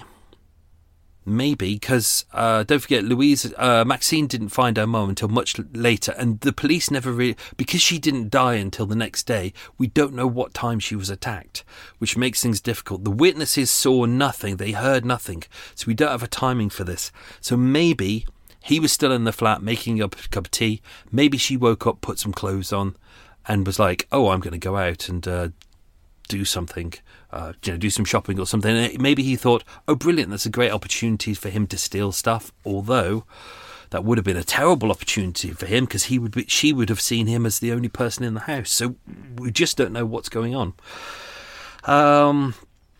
maybe because uh, don't forget, Louise uh, Maxine didn't find her mum until much later, and the police never really, because she didn't die until the next day, we don't know what time she was attacked, which makes things difficult. The witnesses saw nothing, they heard nothing, so we don't have a timing for this. So maybe he was still in the flat making up a cup of tea. Maybe she woke up, put some clothes on, and was like, oh, I'm going to go out and uh, do something. Uh, you know, do some shopping or something. And maybe he thought, oh, brilliant, that's a great opportunity for him to steal stuff. Although that would have been a terrible opportunity for him, because he would be, she would have seen him as the only person in the house. So we just don't know what's going on. Um,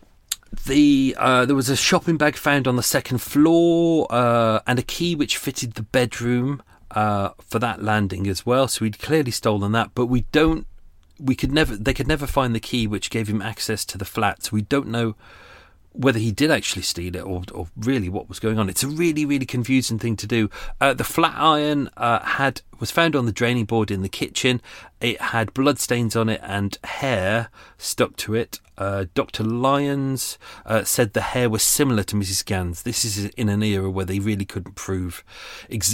the uh, there was a shopping bag found on the second floor uh, and a key which fitted the bedroom uh, for that landing as well. So he'd clearly stolen that, but we don't. We could never. They could never find the key which gave him access to the flat. So we don't know whether he did actually steal it, or, or really what was going on. It's a really, really confusing thing to do. Uh, the flat iron uh, had was found on the draining board in the kitchen. It had blood stains on it and hair stuck to it. Uh, Doctor Lyons uh, said the hair was similar to Missus Gann's. This is in an era where they really couldn't prove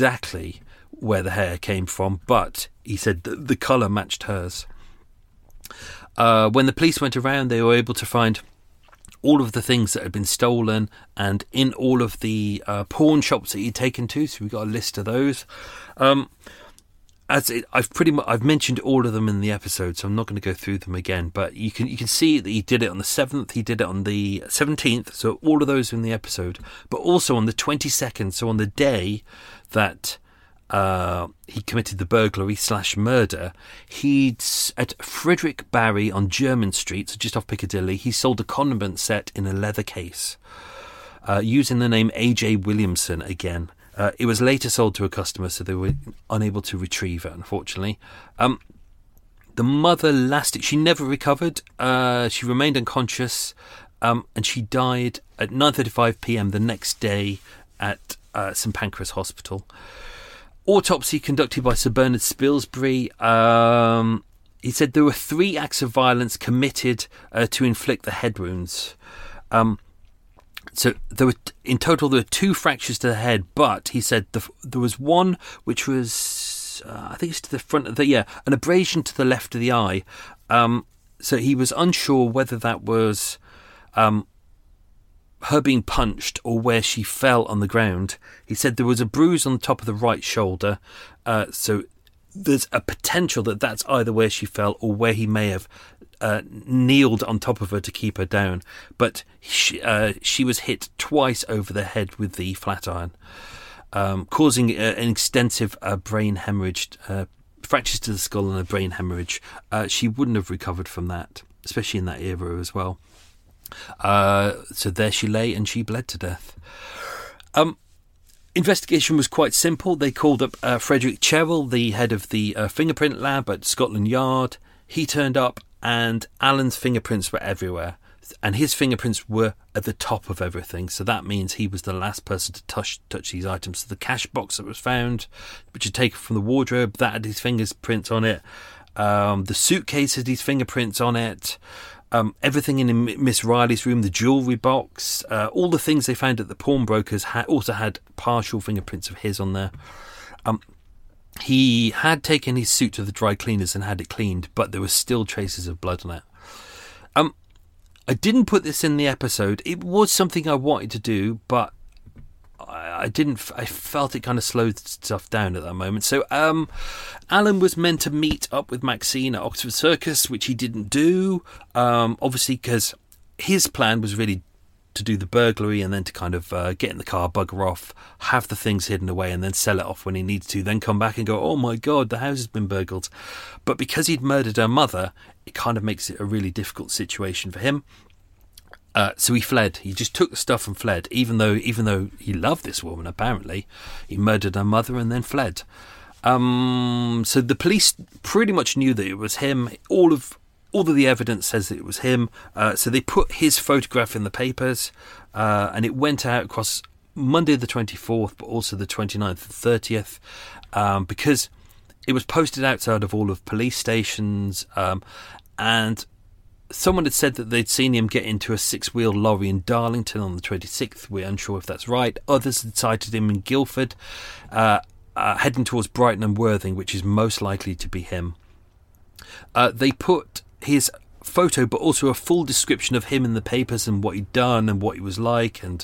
exactly where the hair came from, but he said that the colour matched hers.
Uh, when the police went around, they were able to find all of the things that had been stolen, and in all of the uh, pawn shops that he'd taken to. So we got a list of those. Um, as it, I've pretty much I've mentioned all of them in the episode, so I'm not going to go through them again. But you can you can see that he did it on the seventh, he did it on the seventeenth. So all of those are in the episode, but also on the twenty-second. So on the day that Uh, he committed the burglary slash murder, he'd at Frederick Barry on Jermyn Street, so just off Piccadilly, he sold a condiment set in a leather case, uh, using the name A J Williamson again. Uh, it was later sold to a customer, so they were unable to retrieve it, unfortunately. Um, the mother lasted, she never recovered. Uh, she remained unconscious, um, and she died at nine thirty-five p.m. the next day at uh, St Pancras Hospital. Autopsy conducted by Sir Bernard Spilsbury. Um, he said there were three acts of violence committed uh, to inflict the head wounds. Um, so there were in total there were two fractures to the head, but he said the, there was one which was uh, I think it's to the front of the yeah an abrasion to the left of the eye. Um, so he was unsure whether that was Um, her being punched or where she fell on the ground. He said there was a bruise on the top of the right shoulder, uh, so there's a potential that that's either where she fell or where he may have uh, kneeled on top of her to keep her down. But she, uh, she was hit twice over the head with the flat iron, um, causing uh, an extensive uh, brain hemorrhage, uh, fractures to the skull and a brain hemorrhage. Uh, she wouldn't have recovered from that, especially in that era as well. Uh, so there she lay and she bled to death. Um, investigation was quite simple. They called up uh, Frederick Cherrell, the head of the uh, fingerprint lab at Scotland Yard. He turned up and Alan's fingerprints were everywhere. And his fingerprints were at the top of everything. So that means he was the last person to touch touch these items. So the cash box that was found, which had taken from the wardrobe, that had his fingerprints on it. Um, the suitcase had his fingerprints on it. Um, everything in Miss Riley's room, the jewellery box, uh, all the things they found at the pawnbrokers ha- also had partial fingerprints of his on there. Um, he had taken his suit to the dry cleaners and had it cleaned, but there were still traces of blood on it. Um, I didn't put this in the episode. It was something I wanted to do, but I didn't. I felt it kind of slowed stuff down at that moment. So um, Alan was meant to meet up with Maxine at Oxford Circus, which he didn't do. Um, obviously, because his plan was really to do the burglary and then to kind of uh, get in the car, bugger off, have the things hidden away, and then sell it off when he needed to. Then come back and go, "Oh my God, the house has been burgled." But because he'd murdered her mother, it kind of makes it a really difficult situation for him. Uh, so he fled. He just took the stuff and fled, even though even though he loved this woman, apparently. He murdered her mother and then fled. Um, so the police pretty much knew that it was him. All of all of the evidence says that it was him. Uh, so they put his photograph in the papers, uh, and it went out across Monday the twenty-fourth, but also the twenty-ninth and thirtieth, um, because it was posted outside of all of police stations, um, and someone had said that they'd seen him get into a six-wheel lorry in Darlington on the twenty-sixth. We're unsure if that's right. Others had sighted him in Guildford, uh, uh, heading towards Brighton and Worthing, which is most likely to be him. Uh, they put his photo, but also a full description of him in the papers and what he'd done and what he was like. And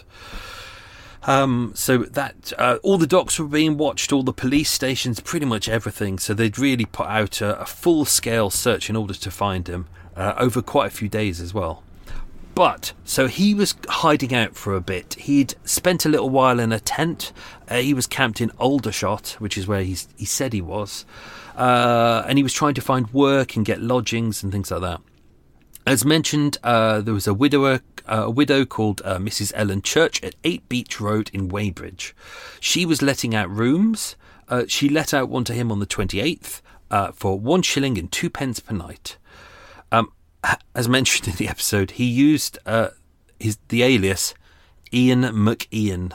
um, so that uh, all the docks were being watched, all the police stations, pretty much everything. So they'd really put out a, a full-scale search in order to find him. Uh, over quite a few days as well. But, so he was hiding out for a bit. He'd spent a little while in a tent. Uh, he was camped in Aldershot, which is where he's, he said he was. Uh, and he was trying to find work and get lodgings and things like that. As mentioned, uh, there was a widower, uh, a widow called uh, Missus Ellen Church at eight Beach Road in Weybridge. She was letting out rooms. Uh, she let out one to him on the twenty-eighth uh, for one shilling and two pence per night. Um, as mentioned in the episode, he used uh, his the alias Ian McIan.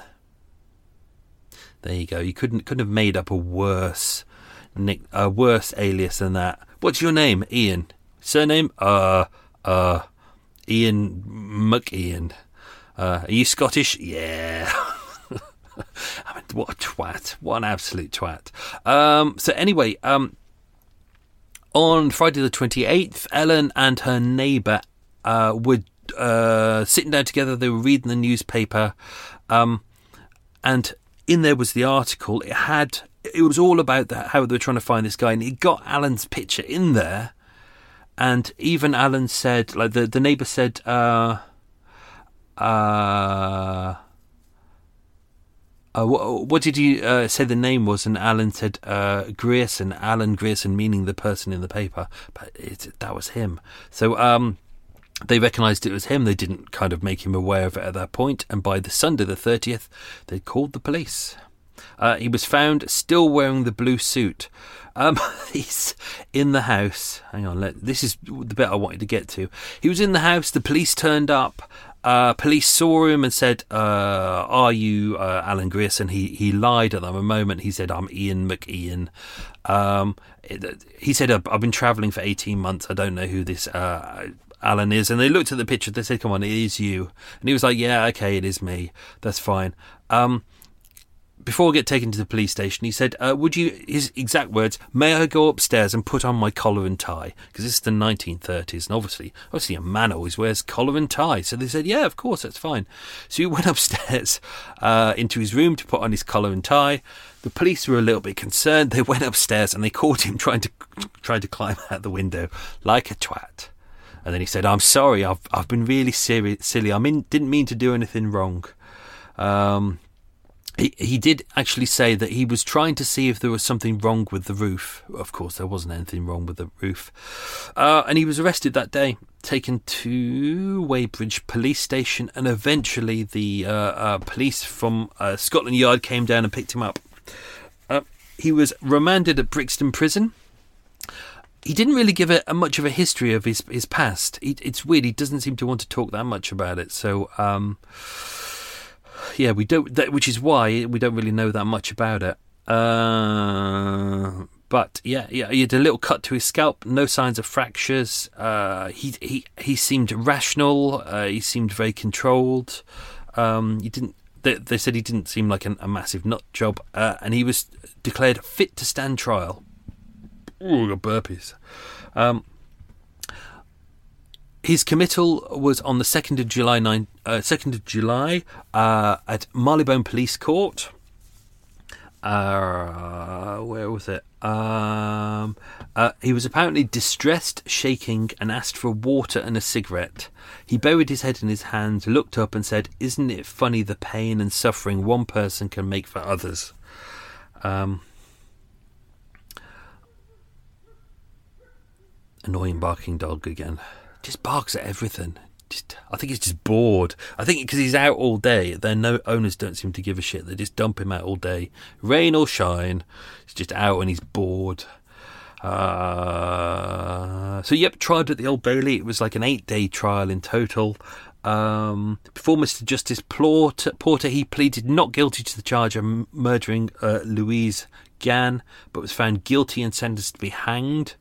There you go. You couldn't couldn't have made up a worse nick, a worse alias than that. What's your name, Ian? Surname? Uh, uh, Ian McIan. Uh, are you Scottish? Yeah. I mean, what a twat! What an absolute twat. Um, so anyway, um. On Friday the twenty-eighth, Ellen and her neighbour uh, were uh, sitting down together. They were reading the newspaper, um, and in there was the article. It had it was all about that, how they were trying to find this guy, and it got Alan's picture in there. And even Alan said, like the the neighbour said, uh, uh. Uh, what, what did you uh, say the name was? And Alan said uh, Grierson, Alan Grierson, meaning the person in the paper. But it, that was him. So um, they recognised it was him. They didn't kind of make him aware of it at that point. And by the Sunday the thirtieth, they called the police. Uh, he was found still wearing the blue suit. Um, he's in the house. Hang on, let, this is the bit I wanted to get to. He was in the house. The police turned up. Uh, police saw him and said, uh, are you uh, Alan Grierson? He he lied at that moment. He said, I'm Ian McIan. Um, it, he said, I've, I've been travelling for eighteen months. I don't know who this uh, Alan is. And they looked at the picture. They said, come on, it is you. And he was like, yeah, okay, it is me. That's fine. Um, Before I get taken to the police station, he said, uh, would you, his exact words, may I go upstairs and put on my collar and tie? Because this is the nineteen thirties, and obviously, obviously a man always wears collar and tie. So they said, yeah, of course, that's fine. So he went upstairs uh, into his room to put on his collar and tie. The police were a little bit concerned. They went upstairs and they caught him trying to trying to climb out the window like a twat. And then he said, I'm sorry, I've I've been really serious, silly. I mean, didn't mean to do anything wrong. Um... He, he did actually say that he was trying to see if there was something wrong with the roof. Of course, there wasn't anything wrong with the roof. Uh, and he was arrested that day, taken to Weybridge Police Station, and eventually the uh, uh, police from uh, Scotland Yard came down and picked him up. Uh, he was remanded at Brixton Prison. He didn't really give a, a much of a history of his, his past. He, it's weird, he doesn't seem to want to talk that much about it. So... Um, Yeah, we don't. That, which is why we don't really know that much about it. Uh, but yeah, yeah, he had a little cut to his scalp. No signs of fractures. Uh, he he he seemed rational. Uh, he seemed very controlled. Um, he didn't. They, they said he didn't seem like an, a massive nut job. Uh, and he was declared fit to stand trial. Ooh, got burpees. Um, His committal was on the second of July, nine, uh, second of July uh, at Marylebone Police Court. Uh, where was it? Um, uh, he was apparently distressed, shaking, and asked for water and a cigarette. He buried his head in his hands, looked up, and said, "Isn't it funny the pain and suffering one person can make for others?" Um, annoying barking dog again. Just barks at everything. Just, I think he's just bored. I think because he's out all day, their no owners don't seem to give a shit. They just dump him out all day, rain or shine. He's just out and he's bored. Uh, so yep, tried at the Old Bailey. It was like an eight-day trial in total. Um, before Mister Justice Porter, Porter, he pleaded not guilty to the charge of m- murdering uh, Louise Gann, but was found guilty and sentenced to be hanged.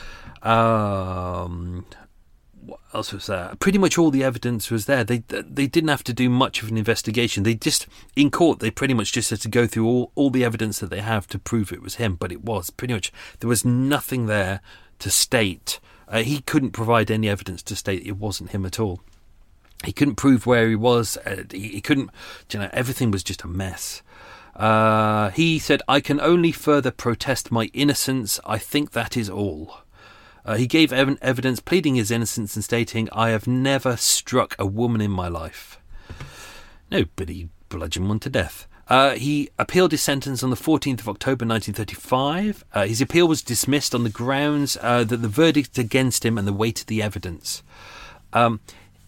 Um... What else was there? Pretty much all the evidence was there. They they didn't have to do much of an investigation. They just, in court, they pretty much just had to go through all, all the evidence that they have to prove it was him. But it was pretty much, there was nothing there to state. Uh, he couldn't provide any evidence to state it wasn't him at all. He couldn't prove where he was. Uh, he, he couldn't, you know, everything was just a mess. Uh, he said, "I can only further protest my innocence. I think that is all." Uh, he gave ev- evidence pleading his innocence and stating, "I have never struck a woman in my life." No, but he bludgeoned one to death. Uh, he appealed his sentence on the fourteenth of October nineteen thirty-five. Uh, his appeal was dismissed on the grounds uh, that the verdict against him and the weight of the evidence. Um,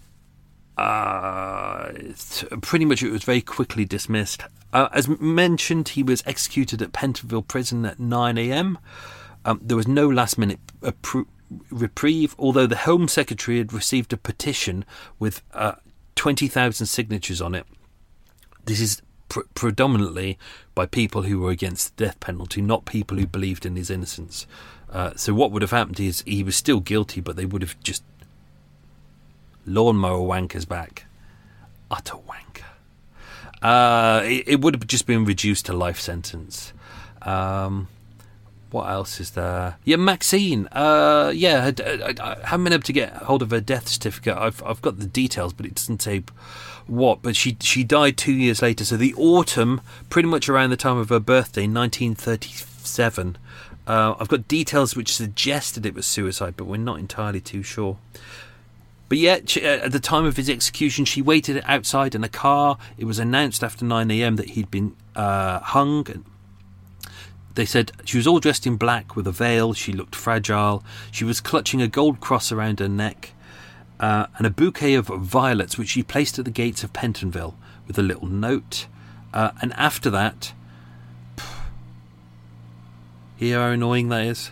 uh, pretty much it was very quickly dismissed. Uh, as mentioned, he was executed at Pentonville Prison at nine a.m. Um, there was no last-minute appro- reprieve, although the Home Secretary had received a petition with uh, twenty thousand signatures on it. This is pr- predominantly by people who were against the death penalty, not people who believed in his innocence. Uh, so what would have happened is he was still guilty, but they would have just lawnmower wankers back. Utter wanker. Uh, it, it would have just been reduced to life sentence. Um... What else is there? Yeah, Maxine. Uh, yeah, I, I, I haven't been able to get hold of her death certificate. I've I've got the details, but it doesn't say what. But she she died two years later. So the autumn, pretty much around the time of her birthday, nineteen thirty-seven. Uh, I've got details which suggested it was suicide, but we're not entirely too sure. But yet, she, uh, at the time of his execution, she waited outside in a car. It was announced after nine a.m. that he'd been uh, hung. And they said she was all dressed in black with a veil. She looked fragile. She was clutching a gold cross around her neck uh, and a bouquet of violets, which she placed at the gates of Pentonville with a little note. Uh, and after that, hear how annoying that is?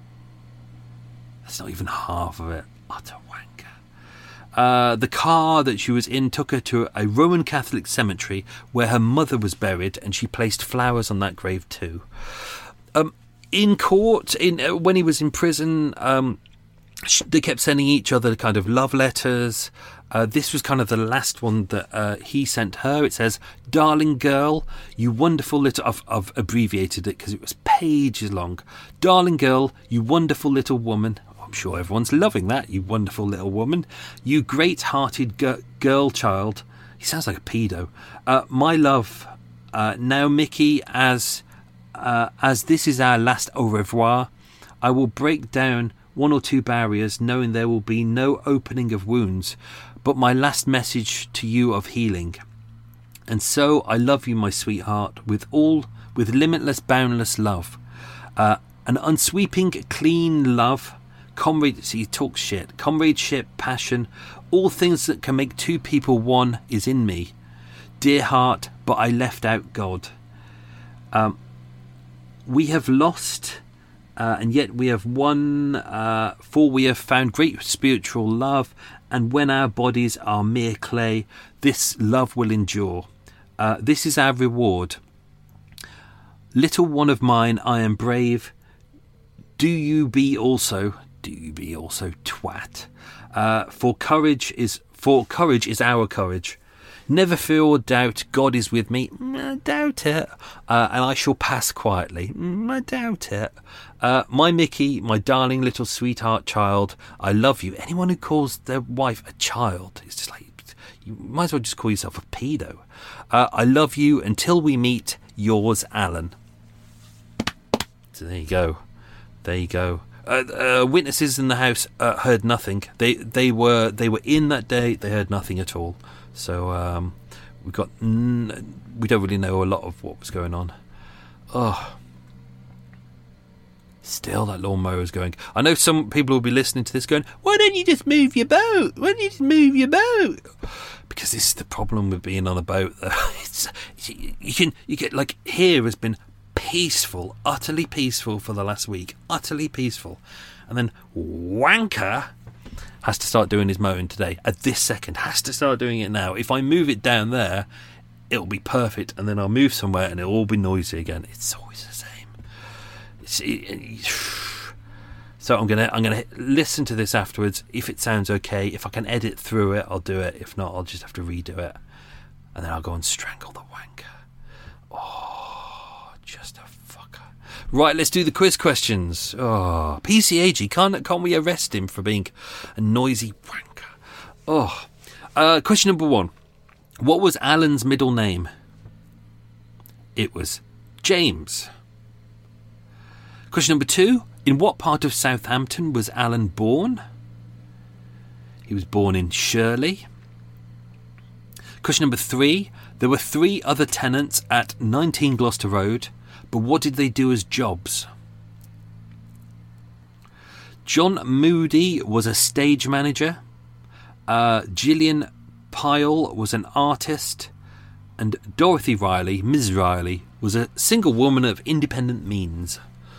That's not even half of it. Utter wanker. Uh, the car that she was in took her to a Roman Catholic cemetery where her mother was buried, and she placed flowers on that grave too. Um, in court, in uh, when he was in prison, um, sh- they kept sending each other kind of love letters. Uh, this was kind of the last one that uh, he sent her. It says, "Darling girl, you wonderful little..." I've, I've abbreviated it because it was pages long. "Darling girl, you wonderful little woman." I'm sure everyone's loving that. "You wonderful little woman. You great-hearted g- girl child." He sounds like a pedo. Uh, "my love. Uh, now, Mickey, as uh, as this is our last au revoir, I will break down one or two barriers, knowing there will be no opening of wounds, but my last message to you of healing. And so I love you, my sweetheart, with all, with limitless, boundless love. Uh, an unsweeping, clean love, comrade, see, he talks shit, comradeship, passion, all things that can make two people one is in me. Dear heart, but I left out God. Um, we have lost... Uh, and yet we have won, uh, for we have found great spiritual love, and when our bodies are mere clay, this love will endure. Uh, this is our reward. Little one of mine, I am brave. Do you be also, do you be also twat. Uh, for courage is, for courage is our courage. Never fear or doubt, God is with me. I doubt it. Uh, and I shall pass quietly. I doubt it. Uh, my Mickey, my darling little sweetheart child, I love you. Anyone who calls their wife a child, it's just like, you might as well just call yourself a pedo. Uh, I love you until we meet. Yours, Alan. So there you go. There you go. Uh, uh, witnesses in the house uh, heard nothing. They they were they were in that day. They heard nothing at all. So um, we got n- we don't really know a lot of what was going on. Oh, still that lawnmower is going. I know some people will be listening to this going, "Why don't you just move your boat? Why don't you just move your boat?" Because this is the problem with being on a boat. it's, you can you get like here has been peaceful, utterly peaceful for the last week, utterly peaceful, and then wanker has to start doing his mowing today at this second, has to start doing it now. If I move it down there, it'll be perfect, and then I'll move somewhere and it'll all be noisy again. It's always the same. It's, it, it, so I'm gonna I'm gonna listen to this afterwards. If it sounds okay, if I can edit through it, I'll do it. If not, I'll just have to redo it, and then I'll go and strangle the wanker. Oh, just a fucker. Right, let's do the quiz questions. Oh, P C A G, can't can't we arrest him for being a noisy wanker? Oh, uh, question number one. What was Alan's middle name? It was James. Question number two. In what part of Southampton was Alan born? He was born in Shirley. Question number three. There were three other tenants at nineteen Gloucester Road, but what did they do as jobs? John Moody was a stage manager. Uh, Gillian Pyle was an artist. And Dorothy Riley, Miss Riley, was a single woman of independent means.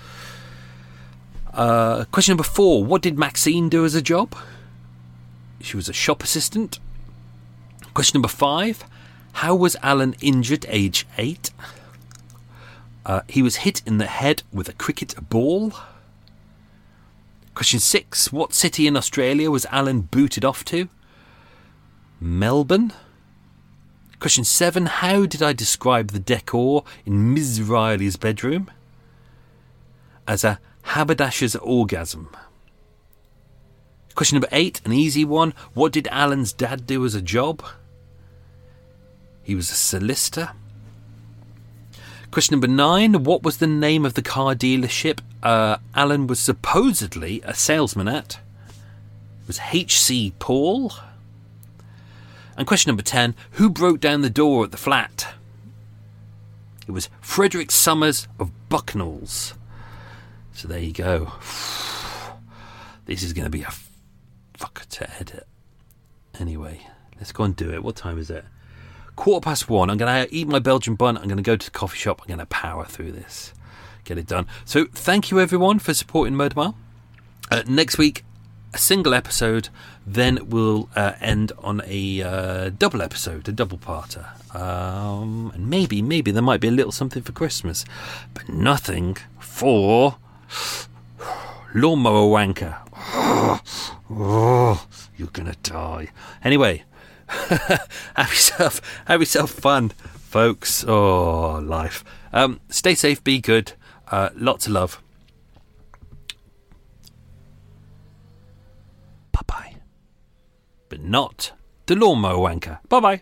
Uh, question number four. What did Maxine do as a job? She was a shop assistant. Question number five. How was Alan injured age eight? Uh, he was hit in the head with a cricket ball. Question six. What city in Australia was Alan booted off to? Melbourne. Question seven. How did I describe the decor in Miss Riley's bedroom? as a haberdasher's orgasm. Question number eight, an easy one. What did Alan's dad do as a job? He was a solicitor. Question number nine, what was the name of the car dealership uh, Alan was supposedly a salesman at? It was H C Paul. And question number ten, who broke down the door at the flat? It was Frederick Summers of Bucknalls. So there you go. This is going to be a fucker to edit. Anyway, let's go and do it. What time is it? Quarter past one. I'm going to eat my Belgian bun. I'm going to go to the coffee shop. I'm going to power through this. Get it done. So thank you everyone for supporting Murder Mile. Uh, next week, a single episode. Then we'll uh, end on a uh, double episode, a double parter. Um, and maybe, maybe there might be a little something for Christmas. But nothing for Lawnmower Wanker. Oh, oh, you're going to die. Anyway. have yourself have yourself fun, folks. Oh, life. Um, stay safe, be good. Uh, lots of love. Bye bye. But not the Lawnmower Wanker. Bye bye.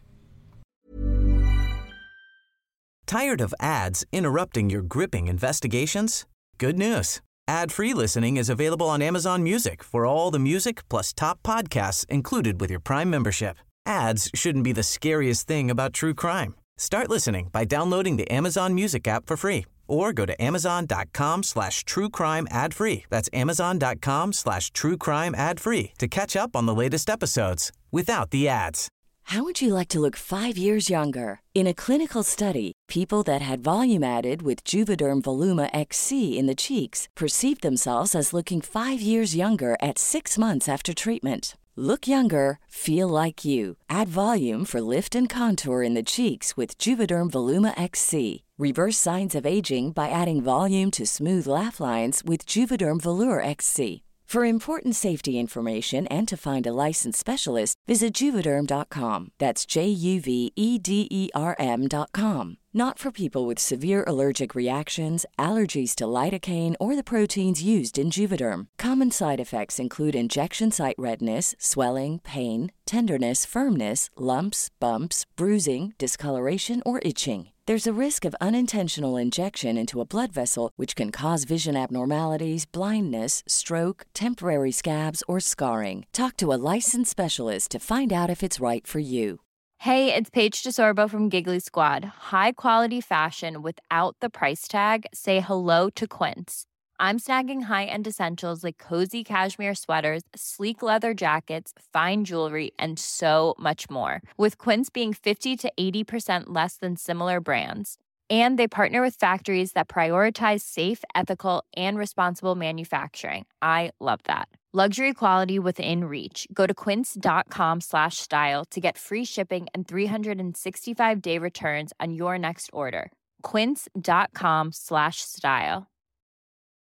Tired of ads interrupting your gripping investigations? Good news. Ad-free listening is available on Amazon Music for all the music plus top podcasts included with your Prime membership. Ads shouldn't be the scariest thing about true crime. Start listening by downloading the Amazon Music app for free or go to amazon.com slash true crime ad free. That's amazon.com slash true crime ad free to catch up on the latest episodes without the ads.
How would you like to look five years younger? In a clinical study, people that had volume added with Juvederm Voluma X C in the cheeks perceived themselves as looking five years younger at six months after treatment. Look younger, feel like you. Add volume for lift and contour in the cheeks with Juvederm Voluma X C. Reverse signs of aging by adding volume to smooth laugh lines with Juvederm Volure X C. For important safety information and to find a licensed specialist, visit Juvederm dot com. That's J U V E D E R M dot com. Not for people with severe allergic reactions, allergies to lidocaine, or the proteins used in Juvederm. Common side effects include injection site redness, swelling, pain, tenderness, firmness, lumps, bumps, bruising, discoloration, or itching. There's a risk of unintentional injection into a blood vessel, which can cause vision abnormalities, blindness, stroke, temporary scabs, or scarring. Talk to a licensed specialist to find out if it's right for you.
Hey, it's Paige DeSorbo from Giggly Squad. High quality fashion without the price tag. Say hello to Quince. I'm snagging high-end essentials like cozy cashmere sweaters, sleek leather jackets, fine jewelry, and so much more. With Quince being fifty to eighty percent less than similar brands. And they partner with factories that prioritize safe, ethical, and responsible manufacturing. I love that. Luxury quality within reach. Go to quince.com slash style to get free shipping and three sixty-five day returns on your next order. Quince.com slash style.